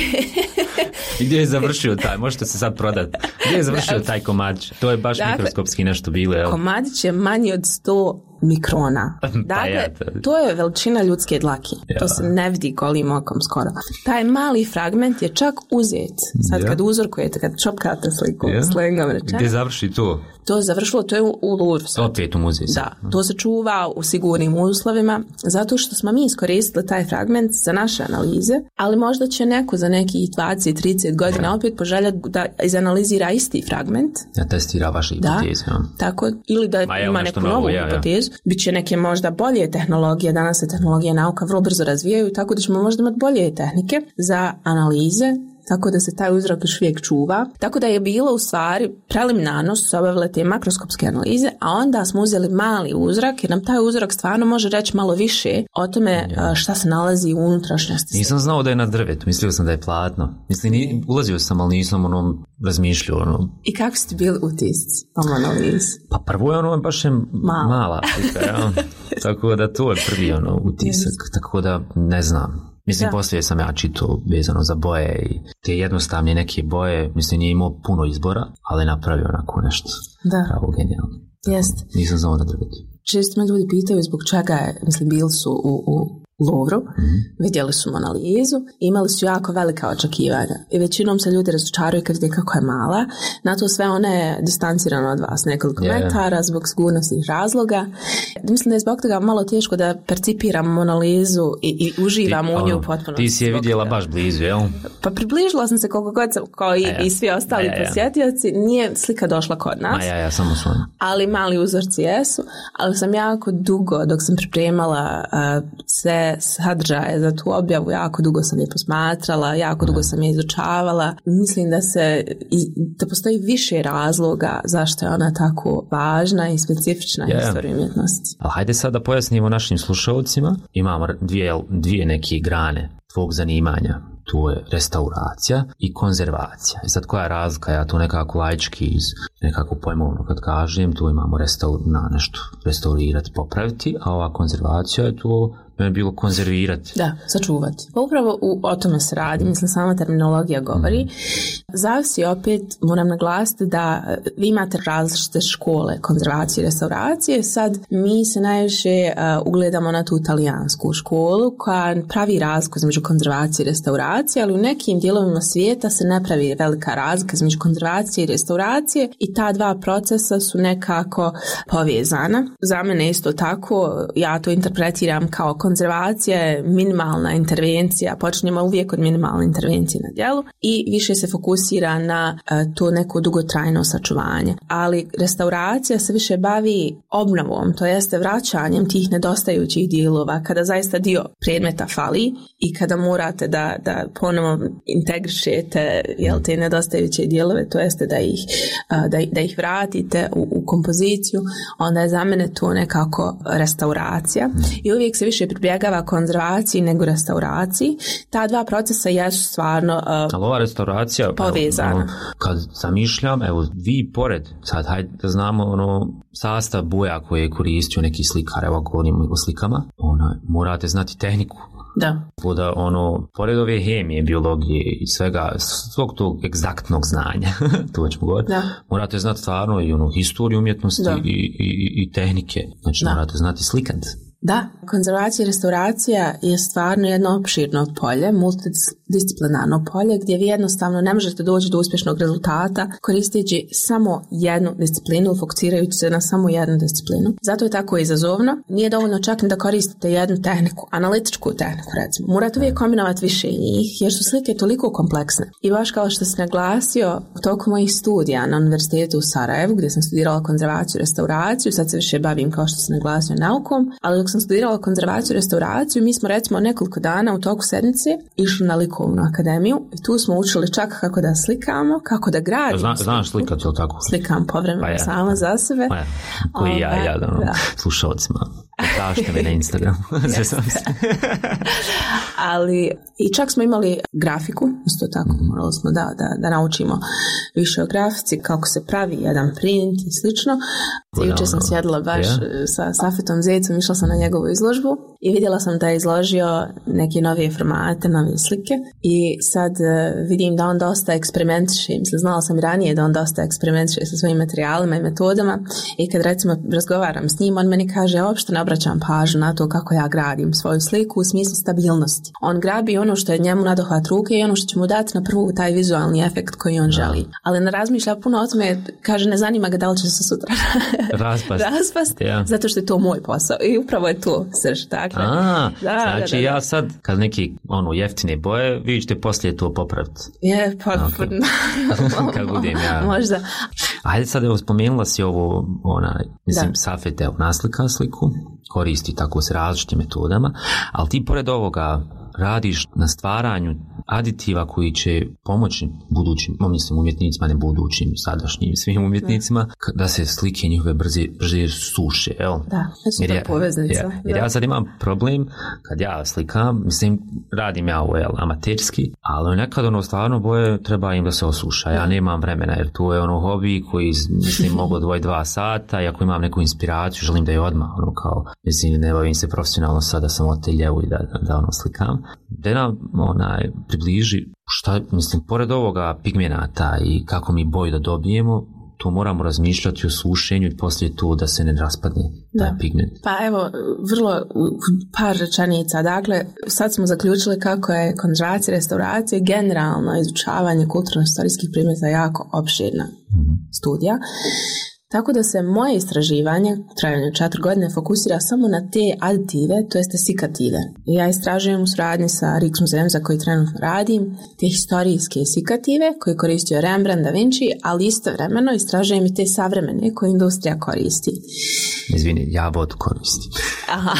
I gdje je završio taj? Možete se sad prodati. Gdje je završio taj komadić? To je baš dakle, mikroskopski nešto bilo. Jel? Komadić je manji od sto mikrona. Dakle, pa ja, to... to je veličina ljudske dlake. Ja. To se ne vidi golim okom skoro. Taj mali fragment je čak uzet. Sad ja. kad uzorkujete, kad čopkate sliku, ja. slengom rečeno. Gdje završi to? To je završilo, to je u, u Louvre. Opet u muzeju. Da, to se čuva u sigurnim uslovima, zato što smo mi iskoristili taj fragment za naše analize, ali možda će neko za nekih dvadeset do trideset godina ja. opet poželjati da izanalizira isti fragment. Ja testira vaše hipoteze. Da, tako, ili da Ma ima neku novu ja, hipotezu. Ja. Biće neke možda bolje tehnologije, danas se tehnologija nauka vrlo brzo razvijaju, tako da ćemo možda imati bolje tehnike za analize, tako da se taj uzrok još uvijek čuva. Tako da je bilo u stvari preliminarno su se obavile te makroskopske analize, a onda smo uzeli mali uzrak jer nam taj uzrak stvarno može reći malo više o tome šta se nalazi u unutrašnjosti. Nisam znao da je na drvetu, mislio sam da je platno. Mislim, ni, ulazio sam, ali nisam ono razmišljao. Ono. I kako ste bili utisci o analizi? Pa prvo je ono baš je mala, mala slika, ja. Tako da to je prvi ono utisak, tako da ne znam. Mislim, da. Poslije sam ja čitao vezano za boje i te jednostavne neke boje, mislim, nije imao puno izbora, ali napravio onako nešto da. pravo genijalno. Jeste. Nisam znao da drvetu. Često me ljudi pitaju zbog čega je, mislim, bili su u, u Louvru, mm-hmm. vidjeli su analizu, imali su jako velika očekivanja i većinom se ljudi razočaraju kad vide kako je mala, na to sve ona je distancirana od vas nekoliko yeah. metara zbog sigurnosnih razloga. Mislim da je zbog toga malo teško da percipiramo analizu i, i uživamo ti, u nju potpuno. Ti si je vidjela baš blizu, jel? Pa približila sam se koliko god sam, kao i, ja, ja. i svi ostali ja, ja. posjetioci, nije slika došla kod nas. Ma ja, ja, samo su ono. Ali mali uzorci jesu, ali sam jako dugo, dok sam pripremala uh, sve sadržaje za tu objavu, jako dugo sam je posmatrala, jako dugo sam je izučavala. Mislim da se da postoji više razloga zašto je ona tako važna i specifična yeah. istorija umjetnosti. Ali hajde sad da pojasnimo našim slušalcima. Imamo dvije, dvije neke grane tvog zanimanja. To je restauracija i konzervacija. I sad koja je razlika? Ja to nekako laički iz nekako pojmovno kad kažem, tu imamo restaur, na nešto restaurirati, popraviti, a ova konzervacija je to je bilo konzervirati. Da, sačuvati. Pa upravo u, o tome se radi, mislim sama terminologija govori. Mm. Zavisi opet, moram naglasiti da vi imate različite škole konzervacije i restauracije, sad mi se najviše uh, ugledamo na tu italijansku školu koja pravi razliku između konzervacije i restauracije, ali u nekim dijelovima svijeta se ne pravi velika razlika između konzervacije i restauracije i ta dva procesa su nekako povezana. Za mene isto tako, ja to interpretiram kao konzervacija je minimalna intervencija, počinjemo uvijek od minimalne intervencije na djelu i više se fokusira na uh, to neko dugotrajno sačuvanje. Ali restauracija se više bavi obnovom, to jeste vraćanjem tih nedostajućih dijelova, kada zaista dio predmeta fali i kada morate da, da ponovo integrišete jel, te nedostajuće dijelove, to jeste da ih, uh, da, da ih vratite u, u kompoziciju, onda je za mene to nekako restauracija i uvijek se više pribjegava konzervaciji nego restauraciji. Ta dva procesa jesu stvarno uh, ali ova restauracija povezana. Evo, ono, kad zamišljam, evo vi pored, sad hajde da znamo ono, sastav boja koje je koristio neki slikar, evo govorimo o slikama, ono, morate znati tehniku. Da. Da ono, pored ove hemije, biologije i svega, svog tog egzaktnog znanja, to ćemo govoriti, morate znati stvarno i ono, historiju umjetnosti i, i, i tehnike, znači da. Morate znati slikant. Da, konzervacija i restauracija je stvarno jedno opširno polje, multidisciplinarno polje gdje vi jednostavno ne možete doći do uspješnog rezultata koristeći samo jednu disciplinu, fokusirajući se na samo jednu disciplinu. Zato je tako izazovno. Nije dovoljno čak ni da koristite jednu tehniku, analitičku tehniku recimo. Morate uvijek kombinovati više njih jer su slike toliko kompleksne. I baš kao što sam naglasio, tokom mojih studija na Univerzitetu u Sarajevu gdje sam studirala konzervaciju i restauraciju, sad se više bavim kao što sam naglasio naukom, ali dok sam studirala konzervaciju i restauraciju, mi smo recimo nekoliko dana u toku sedmice išli na likovnu akademiju i tu smo učili čak kako da slikamo, kako da gradimo. Zna, znaš slikati, ili tako? Slikam povremeno ja. sama za sebe. Pa ja. Koji ja, ja, da, da. Slušalcima. Tašte me na Instagramu. Ali i čak smo imali grafiku, isto tako, morali smo da, da, da naučimo više o grafici, kako se pravi jedan print i slično. Jučer sam sjedila baš yeah. sa Safetom Zecom, išla sam na njegovu izložbu i vidjela sam da je izložio neke novije formate, novije slike i sad uh, vidim da on dosta eksperimentiše, mislim, znala sam i ranije da on dosta eksperimentiše sa svojim materijalima i metodama i kad recimo razgovaram s njim, on meni kaže, uopšte ne obraćam pažnju na to kako ja gradim svoju sliku u smislu stabilnosti. On grabi ono što je njemu na dohvat ruke i ono što će mu dati na prvu taj vizualni efekt koji on želi. Ali ne razmišlja puno o tome, kaže, ne zanima ga da li će se sutra raspast, raspast ja. Zato što je to moj posao i upravo je to srž. Dakle. A, da, znači da, da, ja sad kad neki ono jeftine boje, vi ćete poslije to popraviti. Je, pa okay. Kad budem ja. Možda. Ajde sad, evo, spomenula si ovo, onaj, mislim, Safet, evo, naslika sliku, koristi tako s različitim metodama, ali ti pored ovoga radiš na stvaranju aditiva koji će pomoći budućim, mislim umjetnicima, ne budućim, sadašnjim, svim umjetnicima, da se slike njihove brže, brže suše, jel? Da, jer ja, poveznica. Ja, jer ja sad imam problem kad ja slikam, mislim, radim ja ovo, jel, amaterski, ali nekad ono stvarno boje treba im da se osuša, ja nemam vremena, jer to je ono hobi koji, mislim, mogu odvojiti dva sata i ako imam neku inspiraciju, želim da je odmah, ono kao, mislim, ne bavim se profesionalno sad da sam oteljevu i da, da, da ono slikam. Da nam onaj približi šta, mislim, pored ovoga pigmenata i kako mi boju da dobijemo, to moramo razmišljati o sušenju i poslije to da se ne raspadne taj da. pigment. Pa evo, vrlo par rečenica. Dakle, sad smo zaključili kako je konzervacija, restauracija, generalno izučavanje kulturno-istorijskih predmeta jako opširna mm-hmm. studija. Tako da se moje istraživanje, trajanje četiri godine, fokusira samo na te aditive, to jeste sikative. Ja istražujem u suradnji sa Rijksmuzejem za koji trenutno radim, te historijske sikative koje koristio Rembrandt, Da Vinci, ali istovremeno istražujem i te savremene koje industrija koristi. Izvini, ja vodu koristim. Aha.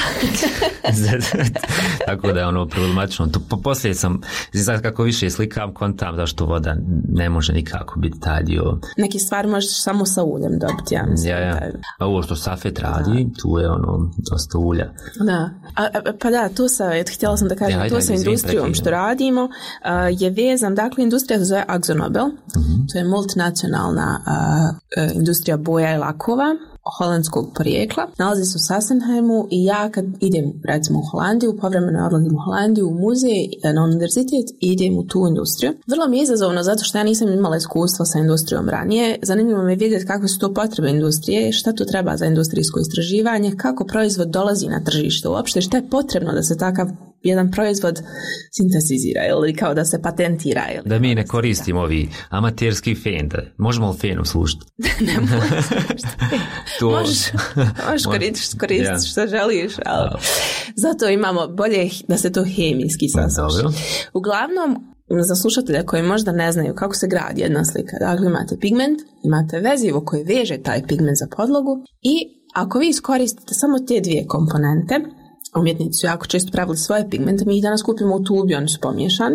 Tako da je ono problematično. To, poslije sam, sad kako više slikam, kontam zašto voda ne može nikako biti taj dio. Neki stvar možeš samo sa uljem dobiti, ja mislim. Ja, ja. A ovo što Safet radi, da. Tu je ono dosta ulja. Da. A, a, pa da, to sa, htjela sam da kažem, ja, to sa industrijom što radimo a, je vezan, dakle, industrija se zove AkzoNobel, mm-hmm. to je multinacionalna a, a, industrija boja i lakova, holandskog porijekla. Nalazi se u Sassenheimu i ja kad idem recimo u Holandiju, povremeno odlazim u Holandiju u muzej, na univerzitet i idem u tu industriju. Vrlo mi je izazovno zato što ja nisam imala iskustva sa industrijom ranije. Zanimljivo me vidjeti kakve su to potrebe industrije, šta to treba za industrijsko istraživanje, kako proizvod dolazi na tržište uopšte, šta je potrebno da se takav jedan proizvod sintetizira ili kao da se patentira. Ili da mi ne koristimo ovi amaterski fen, da možemo li fenom slušati? Ne možeš to... možeš, možeš koristiti koristit yeah. što želiš, ali oh. zato imamo bolje da se to hemijski sasuši. Uglavnom, za slušatelja koji možda ne znaju kako se gradi jedna slika, dakle imate pigment, imate vezivo koje veže taj pigment za podlogu i ako vi iskoristite samo te dvije komponente, umjetnici su jako često pravili svoje pigmente, mi ih danas kupimo u tubi, oni su pomiješani.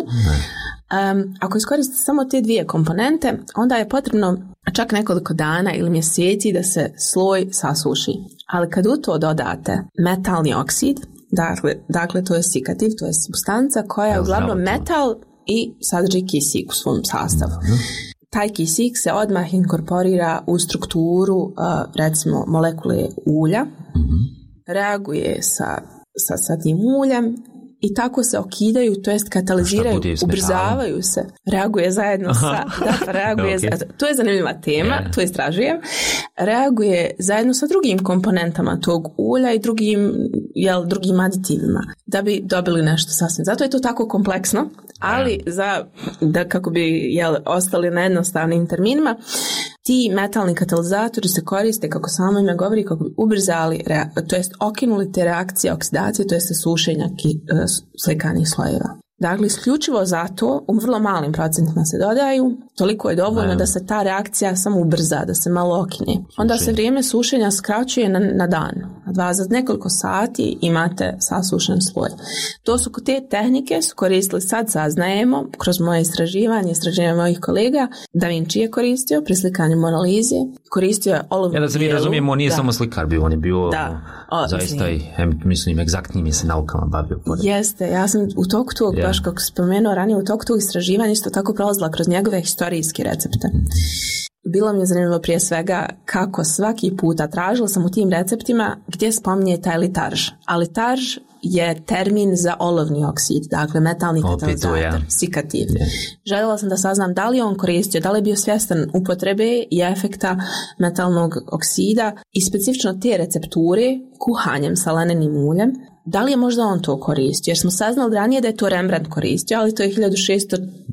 Um, ako iskoristite samo te dvije komponente, onda je potrebno čak nekoliko dana ili mjeseci da se sloj sasuši. Ali kad u to dodate metalni oksid, dakle, dakle to je sikativ, to je supstanca koja je uglavnom metal i sadrži kisik u svom sastavu. Mm-hmm. Taj kisik se odmah inkorporira u strukturu uh, recimo molekule ulja, mm-hmm. reaguje sa, sa, sa tim uljem i tako se okidaju, to jest kataliziraju, ubrzavaju se, reaguje zajedno sa, da, pa reaguje, okay. to je zanimljiva tema, yeah. to istražujem, reaguje zajedno sa drugim komponentama tog ulja i drugim, jel, drugim aditivima, da bi dobili nešto sasvim. Zato je to tako kompleksno, ali yeah. za, da kako bi, jel, ostali na jednostavnim terminima, ti metalni katalizatori se koriste, kako samo ime govori, kako bi ubrzali, to jest okinuli te reakcije oksidacije, to jest sušenja ki, slikanih slojeva. Dakle, isključivo zato u vrlo malim procentima se dodaju, toliko je dovoljno da se ta reakcija samo ubrza, da se malo okine. Onda se vrijeme sušenja skraćuje na, na dan. Na dva za nekoliko sati imate sasušen sloj. To su te tehnike su koristili, sad saznajemo, kroz moje istraživanje, istraživanje mojih kolega, Da Vinci je koristio pri slikanju Mona Lise, koristio je olovnu bijelu. Ja da se mi razumijemo, on nije da. samo slikar bio, on je bio da. O, zaista i, mislim, egzaktnim je se naukama bavio. Pored. Jeste, ja sam u toku tog, yeah. baš kako spomenuo ranije, u toku tog istraživanja isto tako prolazila kroz njegove historijske recepte. Bilo mi je zanimljivo prije svega kako svaki puta tražila sam u tim receptima gdje spominje taj litarž. A litarž je termin za olovni oksid, dakle metalni katalizator, ja. sikativ. Yeah. Željela sam da saznam da li on koristio, da li je bio svjestan upotrebe i efekta metalnog oksida i specifično te recepture kuhanjem sa lanenim uljem. Da li je možda on to koristio? Jer smo saznali ranije da je to Rembrandt koristio, ali to je hiljadu šessto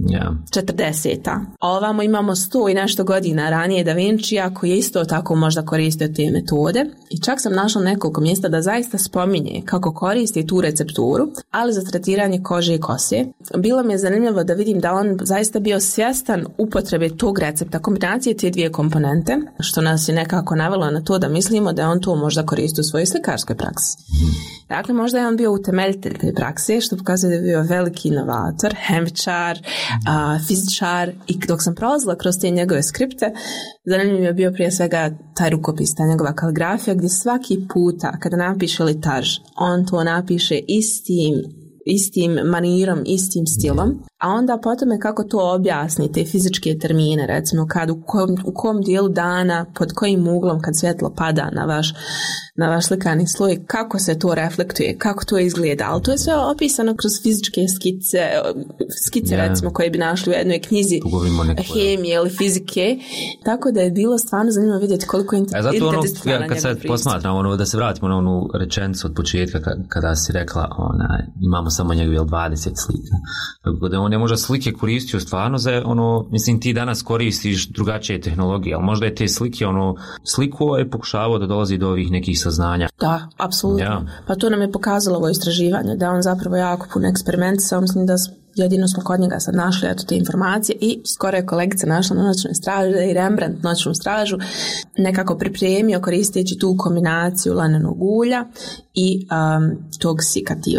četrdeseta. Yeah. A ovamo imamo sto i nešto godina ranije Da Vincija koji je isto tako možda koristio te metode. I čak sam našla nekoliko mjesta da zaista spominje kako koristi tu recepturu, ali za tretiranje kože i kose. Bilo mi je zanimljivo da vidim da on zaista bio svjestan upotrebe tog recepta, kombinacije te dvije komponente, što nas je nekako navelo na to da mislimo da on to možda koristi u svojoj slikarskoj praksi. Dakle, možda je on bio utemeljitelj te prakse, što pokazuje da je bio veliki inovator, hemičar, a, fizičar i dok sam prolazila kroz te njegove skripte, zanimljiv je bio prije svega taj rukopis, ta njegova kaligrafija gdje svaki puta kada napiše litarž, on to napiše istim istim manirom, istim stilom, a onda potom je kako to objasni, te fizičke termine, recimo kad u kom, u kom dijelu dana, pod kojim uglom kad svjetlo pada na vaš, na vaš slikani sloj, kako se to reflektuje, kako to izgleda, ali to je sve opisano kroz fizičke skice, skice yeah. recimo koje bi našli u jednoj knjizi hemije ili fizike, tako da je bilo stvarno zanimljivo vidjeti koliko interdisciplinarna ono, ja, kad sad posmatram, ono, da se vratimo na onu rečenicu od početka kada si rekla ona, imamo samo njegove dvadeset slika. Tako da on je možda slike koristio stvarno za ono, mislim ti danas koristiš drugačije tehnologije, ali možda je te slike ono, sliku je pokušavao da dolazi do ovih nekih saznanja. Da, apsolutno. Ja. Pa to nam je pokazalo ovo istraživanje, da on zapravo jako puno eksperimentisao, mislim da jedino smo kod njega sad našli eto te informacije i skoro je kolegica našla na noćnoj straži i Rembrandt noćnu stražu nekako pripremio koristeći tu kombinaciju lanenog ulja i um, tog sikativa.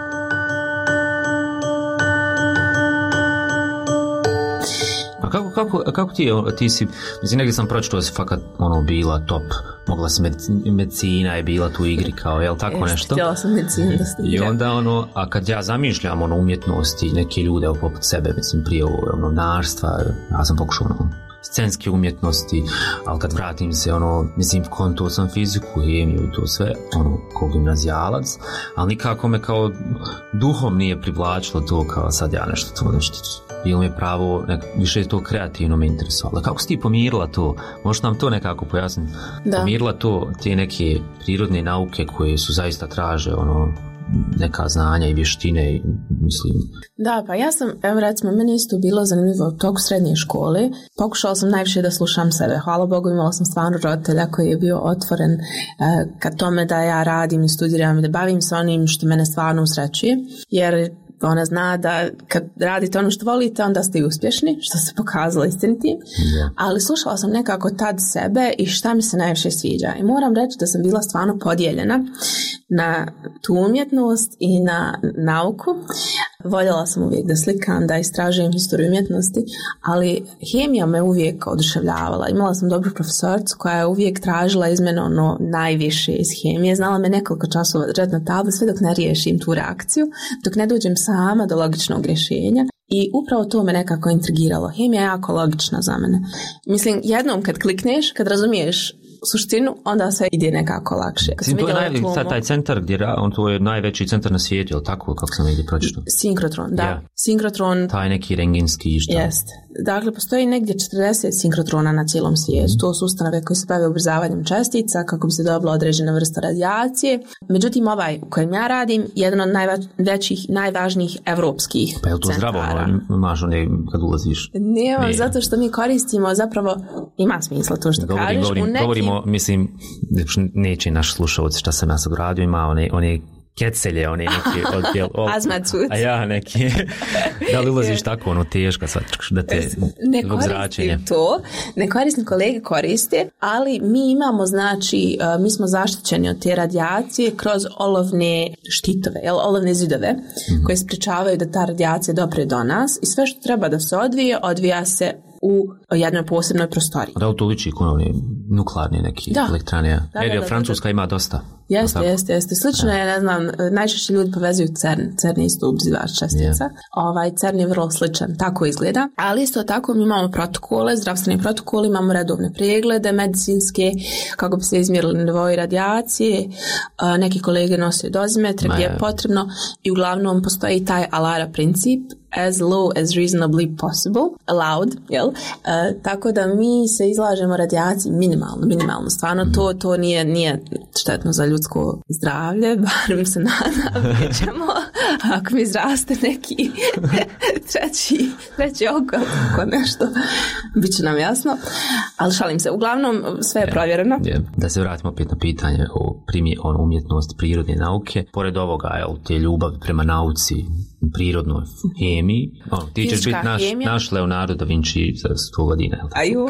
A kako, kako, kako ti je, ti si, mislim, negdje sam pročitao da si fakat ono, bila top, mogla si, medicina je bila tu u igri kao, jel tako Jest, nešto? Htjela sam medicinu da stigram. I onda ono, a kad ja zamišljam ono umjetnosti, neke ljude poput sebe, mislim, prije ono, narstva, ja sam pokušao ono, scenske umjetnosti, ali kad vratim se, ono, mislim, konto sam fiziku, hemiju i to sve, ono, kao gimnazijalac, ali nikako me kao duhom nije privlačilo to kao sad ja nešto to nešto. Bilo mi je pravo, nek, više to kreativno me interesovalo. Kako si ti pomirila to? Možeš nam to nekako pojasniti? Da. Pomirila to, te neke prirodne nauke koje su zaista traže, ono, neka znanja i vještine, mislim. Da, pa ja sam, evo recimo, meni isto bilo zanimljivo u toku srednje škole. Pokušala sam najviše da slušam sebe. Hvala Bogu, imala sam stvarno roditelja koji je bio otvoren uh, ka tome da ja radim i studiram i da bavim se onim što mene stvarno usrećuje. Jer ona zna da kad radite ono što volite, onda ste i uspješni, što se pokazalo istiniti. Yeah. Ali slušala sam nekako tad sebe i šta mi se najviše sviđa. I moram reći da sam bila stvarno podijeljena na tu umjetnost i na nauku. Voljela sam uvijek da slikam, da istražujem historiju umjetnosti, ali hemija me uvijek oduševljavala. Imala sam dobru profesoricu koja je uvijek tražila iz mene ono najviše iz hemije. Znala me nekoliko časova držati na tabli sve dok ne riješim tu reakciju, dok ne dođem sama do logičnog rješenja. I upravo to me nekako intrigiralo. Hemija je jako logična za mene. Mislim, jednom kad klikneš, kad razumiješ suštinu, onda sve ide nekako lakše. Sim, to je najveći, sad taj centar, gdje on to je najveći centar na svijetu, je li tako, kako sam negdje pročitao? Sinkrotron, da. Yeah. Sinkrotron. Taj neki rengenski šta? Jeste. Dakle, postoji negdje četrdeset sinkrotrona na cijelom svijetu. Mm. To su ustanove koje se bave ubrzavanjem čestica kako bi se dobila određena vrsta radijacije. Međutim, ovaj u kojem ja radim, jedan od najvećih, najvažnijih evropskih centara. Pa je li to zdravo, imaš one kad ulaziš? Nema, zato što mi koristimo zapravo, ima smisla to što govorim, kažeš. Govorim, neki... govorimo, mislim, neće naš slušalac šta sam ja sad uradio, ima one, one kecelje, one neki odjel... Azmacut. A ja neki... Da li ulaziš tako, ono teška sad, da te... Ne koristim to, ne koristim, kolege koriste, ali mi imamo, znači, mi smo zaštićeni od te radijacije kroz olovne štitove, jel, olovne zidove, mm-hmm. koje sprečavaju da ta radijacija dopre do nas i sve što treba da se odvije, odvija se u jednoj posebnoj prostoriji. Da, to liči kod one nuklearne neke elektrane. Da, Jer da, da, Francuska da. ima dosta. Jeste, jeste, jeste. Slično je, ne znam, najčešće ljudi povezuju CERN. CERN je isto ubrzivač čestica. Yeah. Ovaj, CERN je vrlo sličan, tako izgleda. Ali isto tako mi imamo protokole, zdravstvene protokole, imamo redovne preglede medicinske, kako bi se izmjerili nivoi radijacije. Neki kolege nose dozimetre gdje je potrebno i uglavnom postoji taj alara princip, as low as reasonably possible, allowed, jel? E, tako da mi se izlažemo radijaciji minimalno, minimalno. Stvarno to, to nije, nije štetno za ljudsko zdravlje, bar mi se nadam, ćemo, ako mi izraste neki treći, treći oko, oko nešto, bit će nam jasno. Ali šalim se, uglavnom sve je provjereno. Yeah, yeah. Da se vratimo opet na pitanje o, primje, o umjetnosti prirodne nauke. Pored ovoga, jel, te ljubav prema nauci, prirodnoj hemiji. O, ti ćeš biti naš, naš Leonardo da Vinci za sto godina. Ajoj,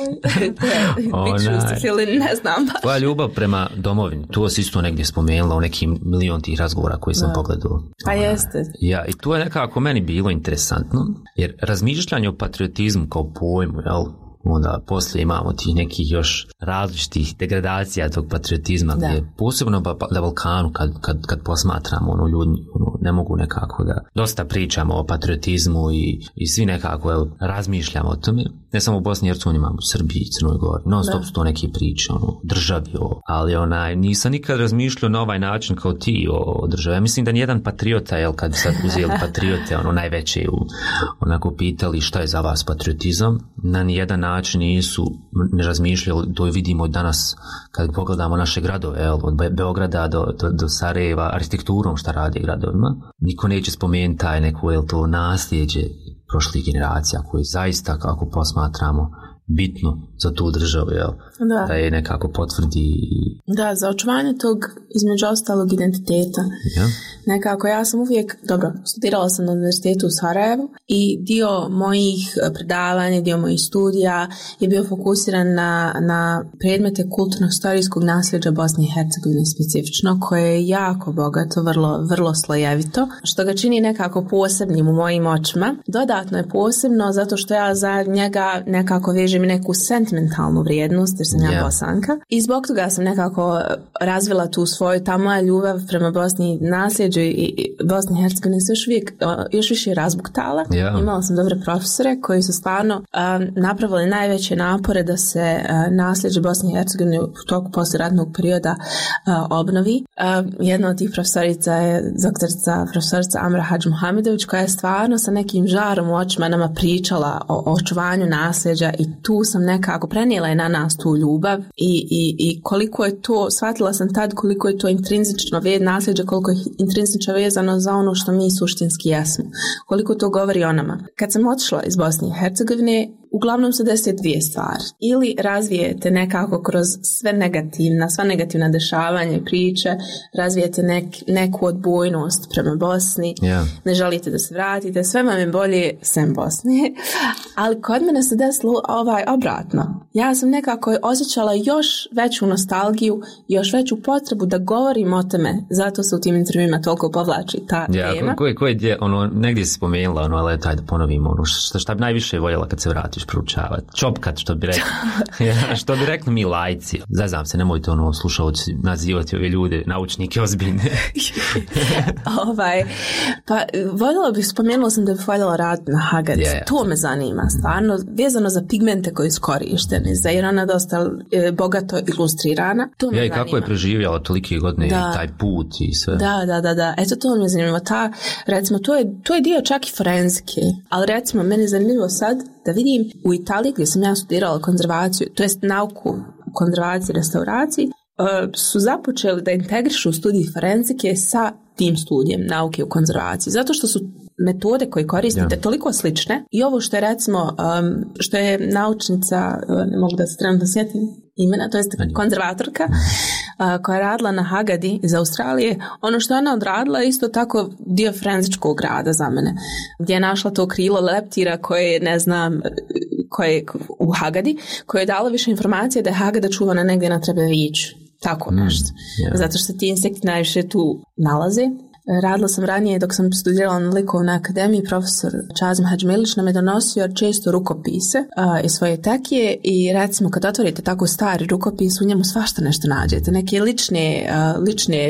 ne znam baš. Tvoja ljubav prema domovini, to si isto negdje spomenula u nekim milion tih razgovora koji sam no. pogledao. Pa jeste. Ja, i to je nekako meni bilo interesantno, jer razmišljanje o patriotizmu kao pojmu, jel, onda poslije imamo tih nekih još različitih degradacija tog patriotizma, da. Gdje posebno na Balkanu kad, kad, kad posmatramo ono, ljudi ono, ne mogu nekako da dosta pričamo o patriotizmu i, i svi nekako jel, razmišljamo o tome. Ne samo u Bosni i Hercegovini, imamo u Srbiji i Crnoj Gori. Non stop su to neke priče ono, državi, o, ali onaj, nisam nikad razmišljao na ovaj način kao ti o, o državi. Ja mislim da nijedan patriota, jel, kad bi sad uzeli patriote, ono najveće, u, onako pitali šta je za vas patriotizam, na nijedan način nisu ne razmišljali, to vidimo danas kad pogledamo naše gradove, jel, od Beograda do, do, do Sarajeva, arhitekturom šta radi gradovima. Niko neće spomenuti taj neko, jel, to nasljeđe prošlih generacija koji zaista, kako posmatramo, bitno za tu državu, jel? Da. Da je nekako potvrdi. Da, za očuvanje tog između ostalog identiteta. Ja. Nekako ja sam uvijek, dobro, studirala sam na univerzitetu u Sarajevu i dio mojih predavanja, dio mojih studija je bio fokusiran na, na predmete kulturno-historijskog nasljeđa Bosne i Hercegovine specifično, koje je jako bogato, vrlo, vrlo slojevito, što ga čini nekako posebnim u mojim očima. Dodatno je posebno zato što ja za njega nekako vežem neku sentimentalnu vrijednost, jer sam ja yeah. Bosanka. I zbog toga sam nekako razvila tu svoju, ta moja ljubav prema Bosni, nasljeđu i Bosni i Hercegovine se još, uvijek, još više razbuktala. Yeah. Imala sam dobre profesore koji su stvarno um, napravili najveće napore da se uh, nasljeđe Bosne i Hercegovine u toku poslijeratnog perioda uh, obnovi. Uh, jedna od tih profesorica je doktorica, profesorica Amra Hadž Muhamedović, koja je stvarno sa nekim žarom u očima nama pričala o, o očuvanju nasljeđa i tu sam nekako prenijela je na nas tu ljubav i, i, i koliko je to, shvatila sam tad koliko je to intrinzično vez, nasljeđe, koliko je intrinzično vezano za ono što mi suštinski jesmo. Koliko to govori o nama. Kad sam otišla iz Bosne i Hercegovine, uglavnom se desi dvije stvari. Ili razvijete nekako kroz sve negativna, sva negativna dešavanja, priče, razvijete nek, neku odbojnost prema Bosni, yeah. ne želite da se vratite, sve vam je bolje sem Bosne. Ali kod mene se desilo ovaj obratno. Ja sam nekako osjećala još veću nostalgiju, još veću potrebu da govorim o tome. Zato se u tim intervjuima toliko povlači ta yeah, tema. Koje, koje je, ono, negdje si spomenula, ono, ali taj da ponovimo, ono, šta, šta bi najviše voljela kad se vratiš proučavati? Čopkat, što bi rekli. Ja, što bi rekli mi lajci. Zazam se, nemojte ono slušalci nazivati ove ljude, naučnike ozbiljne. ovaj, pa voljela bih, spomenula sam da bih voljela raditi na Hagadi. Yeah. To me zanima, stvarno, vezano za pigmente koji su korišteni, za jer ona dosta e, bogato ilustrirana. To me ja, i zanima. kako je preživjela tolike godine da. I taj put i sve. Da, da, da, da. Eto, to me zanima. Ta, recimo, to je, to je dio čak i forenzike, ali recimo, meni je zanimljivo sad da vidim u Italiji gdje sam ja studirala konzervaciju, to jest nauku konzervaciji i restauraciji, su započeli da integrišu studij forenzike sa tim studijem nauke u konzervaciji. Zato što su metode koje koristite ja. toliko slične i ovo što je recimo, um, što je naučnica, ne mogu da se trenutno sjetim imena, to jest konzervatorka uh, koja je radila na Hagadi iz Australije, ono što je ona odradila je isto tako dio forenzičkog rada za mene, gdje je našla to krilo leptira koje, ne znam, koje u Hagadi, koje je dalo više informacije da je Hagada čuvana negdje na Trebeviću. Tako nešto. Mm, yeah. Zato što ti insekti najviše tu nalaze. Radila sam ranije dok sam studirala na likovnoj akademiji, profesor Čazim Hadžmilić nam je donosio često rukopise uh, iz svoje tekije i recimo kad otvorite tako stari rukopis u njemu svašta nešto nađete, neke lične, uh, lične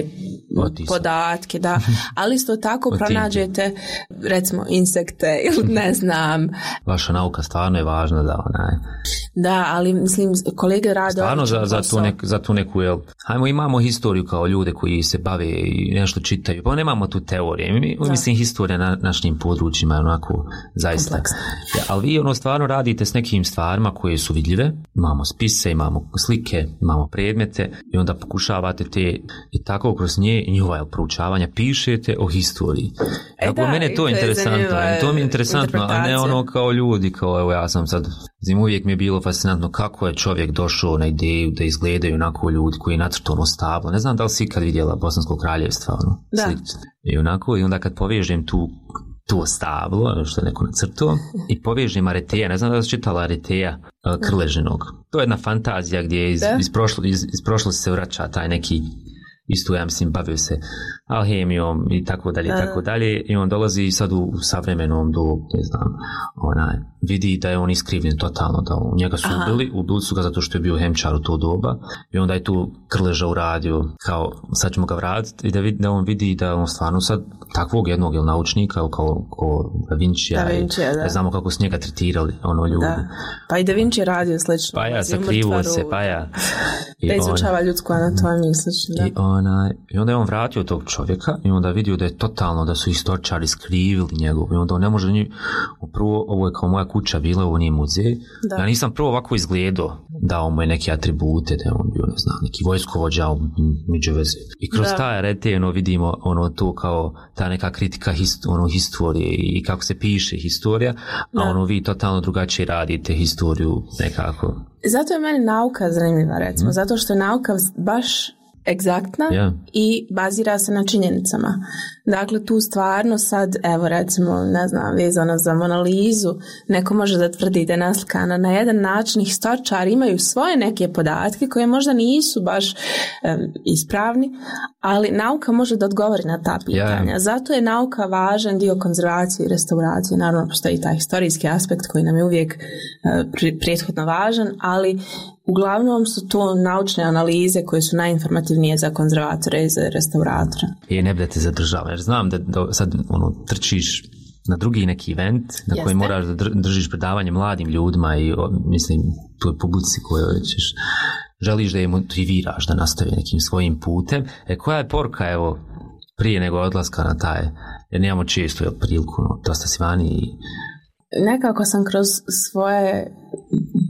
podatke, da, ali isto tako pronađete recimo insekte ili ne znam. Vaša nauka stvarno je važna da ona je. Da, ali mislim kolege rade stvarno za, za, tu nek, za tu neku, jel, hajmo imamo historiju kao ljude koji se bave i nešto čitaju, pa nemamo tu teorije. Mi, mislim, historija na našim područjima je onako zaista. Ja, ali vi ono stvarno radite s nekim stvarima koje su vidljive. Imamo spise, imamo slike, imamo predmete i onda pokušavate te i tako kroz nje i njihova proučavanja pišete o historiji. E dakle, da, mene je to, to interesantno. Je to mi je interesantno, a ne ono kao ljudi, kao evo ja sam sad, zim uvijek mi je bilo fascinantno kako je čovjek došao na ideju da izgledaju onako ljudi koji je nacrtao ono stablo. Ne znam da li si ikad vidjela Bosansko kraljevstvo, ono, slično. I onako, i onda kad povežem tu to stablo, što je neko nacrtao, i povežem Areteja, ne znam da li si čitala Areteja Krležinog. To je jedna fantazija gdje iz, iz, prošlo, iz, iz prošlosti se vraća taj neki, isto ja mislim bavio se alhemijom i tako dalje, i tako dalje, i on dolazi sad u, u savremenom do, ne znam, onaj, vidi da je on iskrivljen totalno, da u njega su Aha. ubili, ubili su ga zato što je bio hemčar u to doba i onda je tu Krleža uradio kao sad ćemo ga vratiti i da, vid, da on vidi da on stvarno sad takvog jednog jel, naučnika kao, kao Da Vincija, da Vincija i, da. Ne znamo kako su njega tretirali ono ljudi. Da. Pa i Da Vinci je radio slično. Pa ja, sakrivo se, pa ja. I da izučava on, ljudsku anatomiju slično. Da. I, ona, I onda je on vratio tog čovjeka i onda vidio da je totalno, da su istoričari skrivili njegov i onda on ne može njih, prvo, ovo je kao moja kuća bila, ovo nije muzej. Da. Ja nisam prvo ovako izgledao, dao mu je neke atribute, da je on bio, ne znam, neki vojskovođa među veze. I kroz da. taj Arete, ono, vidimo ono to kao ta neka kritika hist, ono, historije i kako se piše historija, da. a ono vi totalno drugačije radite historiju nekako. Zato je meni nauka zanimljiva, recimo, mm. zato što je nauka baš egzaktna yeah. i bazira se na činjenicama. Dakle, tu stvarno sad, evo recimo, ne znam, vezano za Mona Lizu, neko može da tvrdi da je naslikana na jedan način, historičari imaju svoje neke podatke koje možda nisu baš um, ispravni, ali nauka može da odgovori na ta pitanja. Yeah. Zato je nauka važan dio konzervacije i restauracije. Naravno, postoji taj historijski aspekt koji nam je uvijek uh, prethodno važan, ali uglavnom su to naučne analize koje su najinformativnije za konzervatore i za restauratore. I ne bi da te zadržava, jer znam da, da sad ono, trčiš na drugi neki event na Jeste. koji moraš da držiš predavanje mladim ljudima i o, mislim, tu je publici koje ćeš, želiš da je motiviraš da nastavi nekim svojim putem. E koja je poruka, evo, prije nego odlaska na taj, jer nemamo često jel, priliku, no, dosta si vani i... Nekako sam kroz svoje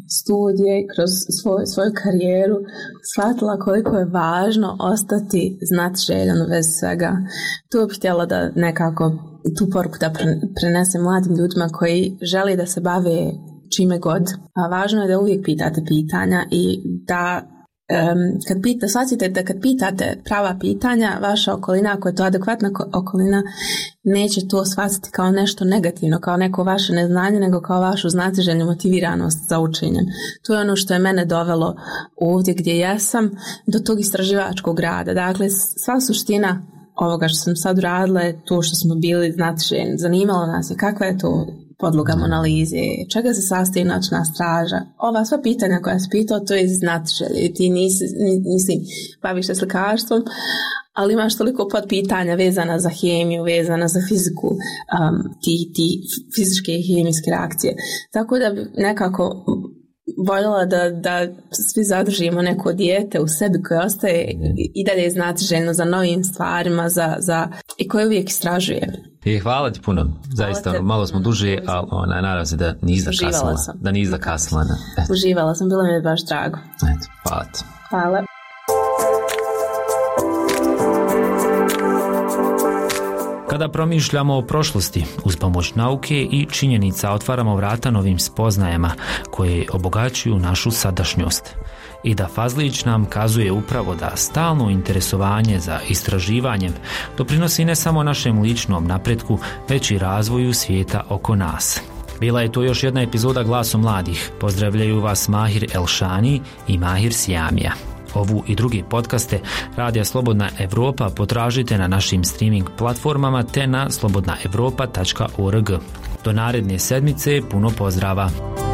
studije, kroz svoj, svoju karijeru shvatila koliko je važno ostati znatiželjan u vezi svega. Tu bih htjela da nekako tu poruku da prenesem mladim ljudima koji žele da se bave čime god. A važno je da uvijek pitate pitanja i da Um, kad pita, shvatite da kad pitate prava pitanja, vaša okolina, ako je to adekvatna okolina, neće to shvatiti kao nešto negativno, kao neko vaše neznanje, nego kao vašu znatiželjnu motiviranost za učenjem. To je ono što je mene dovelo ovdje gdje jesam, do tog istraživačkog rada. Dakle, sva suština ovoga što sam sad radila je to što smo bili znatiželjni. Zanimalo nas je kakva je to podloga analize, čega se sastoji noćna straža. Ova sva pitanja koja si pitao, to je znatiželje. Ti nisi, nisi baviš se slikarstvom, ali imaš toliko pod pitanja vezana za hemiju, vezana za fiziku, um, ti, ti fizičke i hemijske reakcije. Tako da bi nekako voljela da, da svi zadržimo neko dijete u sebi koje ostaje i dalje znatiželjno za novim stvarima, za, za, i koje uvijek istražuje. I hvala ti puno, zaista te, malo smo duži, ali ona, nadam se da nisi zakasnila. Da nisi zakasnila. Uživala sam, bilo mi je baš drago. Eto, hvala ti. Hvala. Kada promišljamo o prošlosti, uz pomoć nauke i činjenica otvaramo vrata novim spoznajama koje obogaćuju našu sadašnjost. I da Fazlić nam kazuje upravo da stalno interesovanje za istraživanjem doprinosi ne samo našem ličnom napretku, već i razvoju svijeta oko nas. Bila je to još jedna epizoda Glasom mladih. Pozdravljaju vas Mahir Elšani i Mahir Siamija. Ovu i drugi podcaste Radija Slobodna Evropa potražite na našim streaming platformama te na slobodna evropa tačka org. Do naredne sedmice puno pozdrava!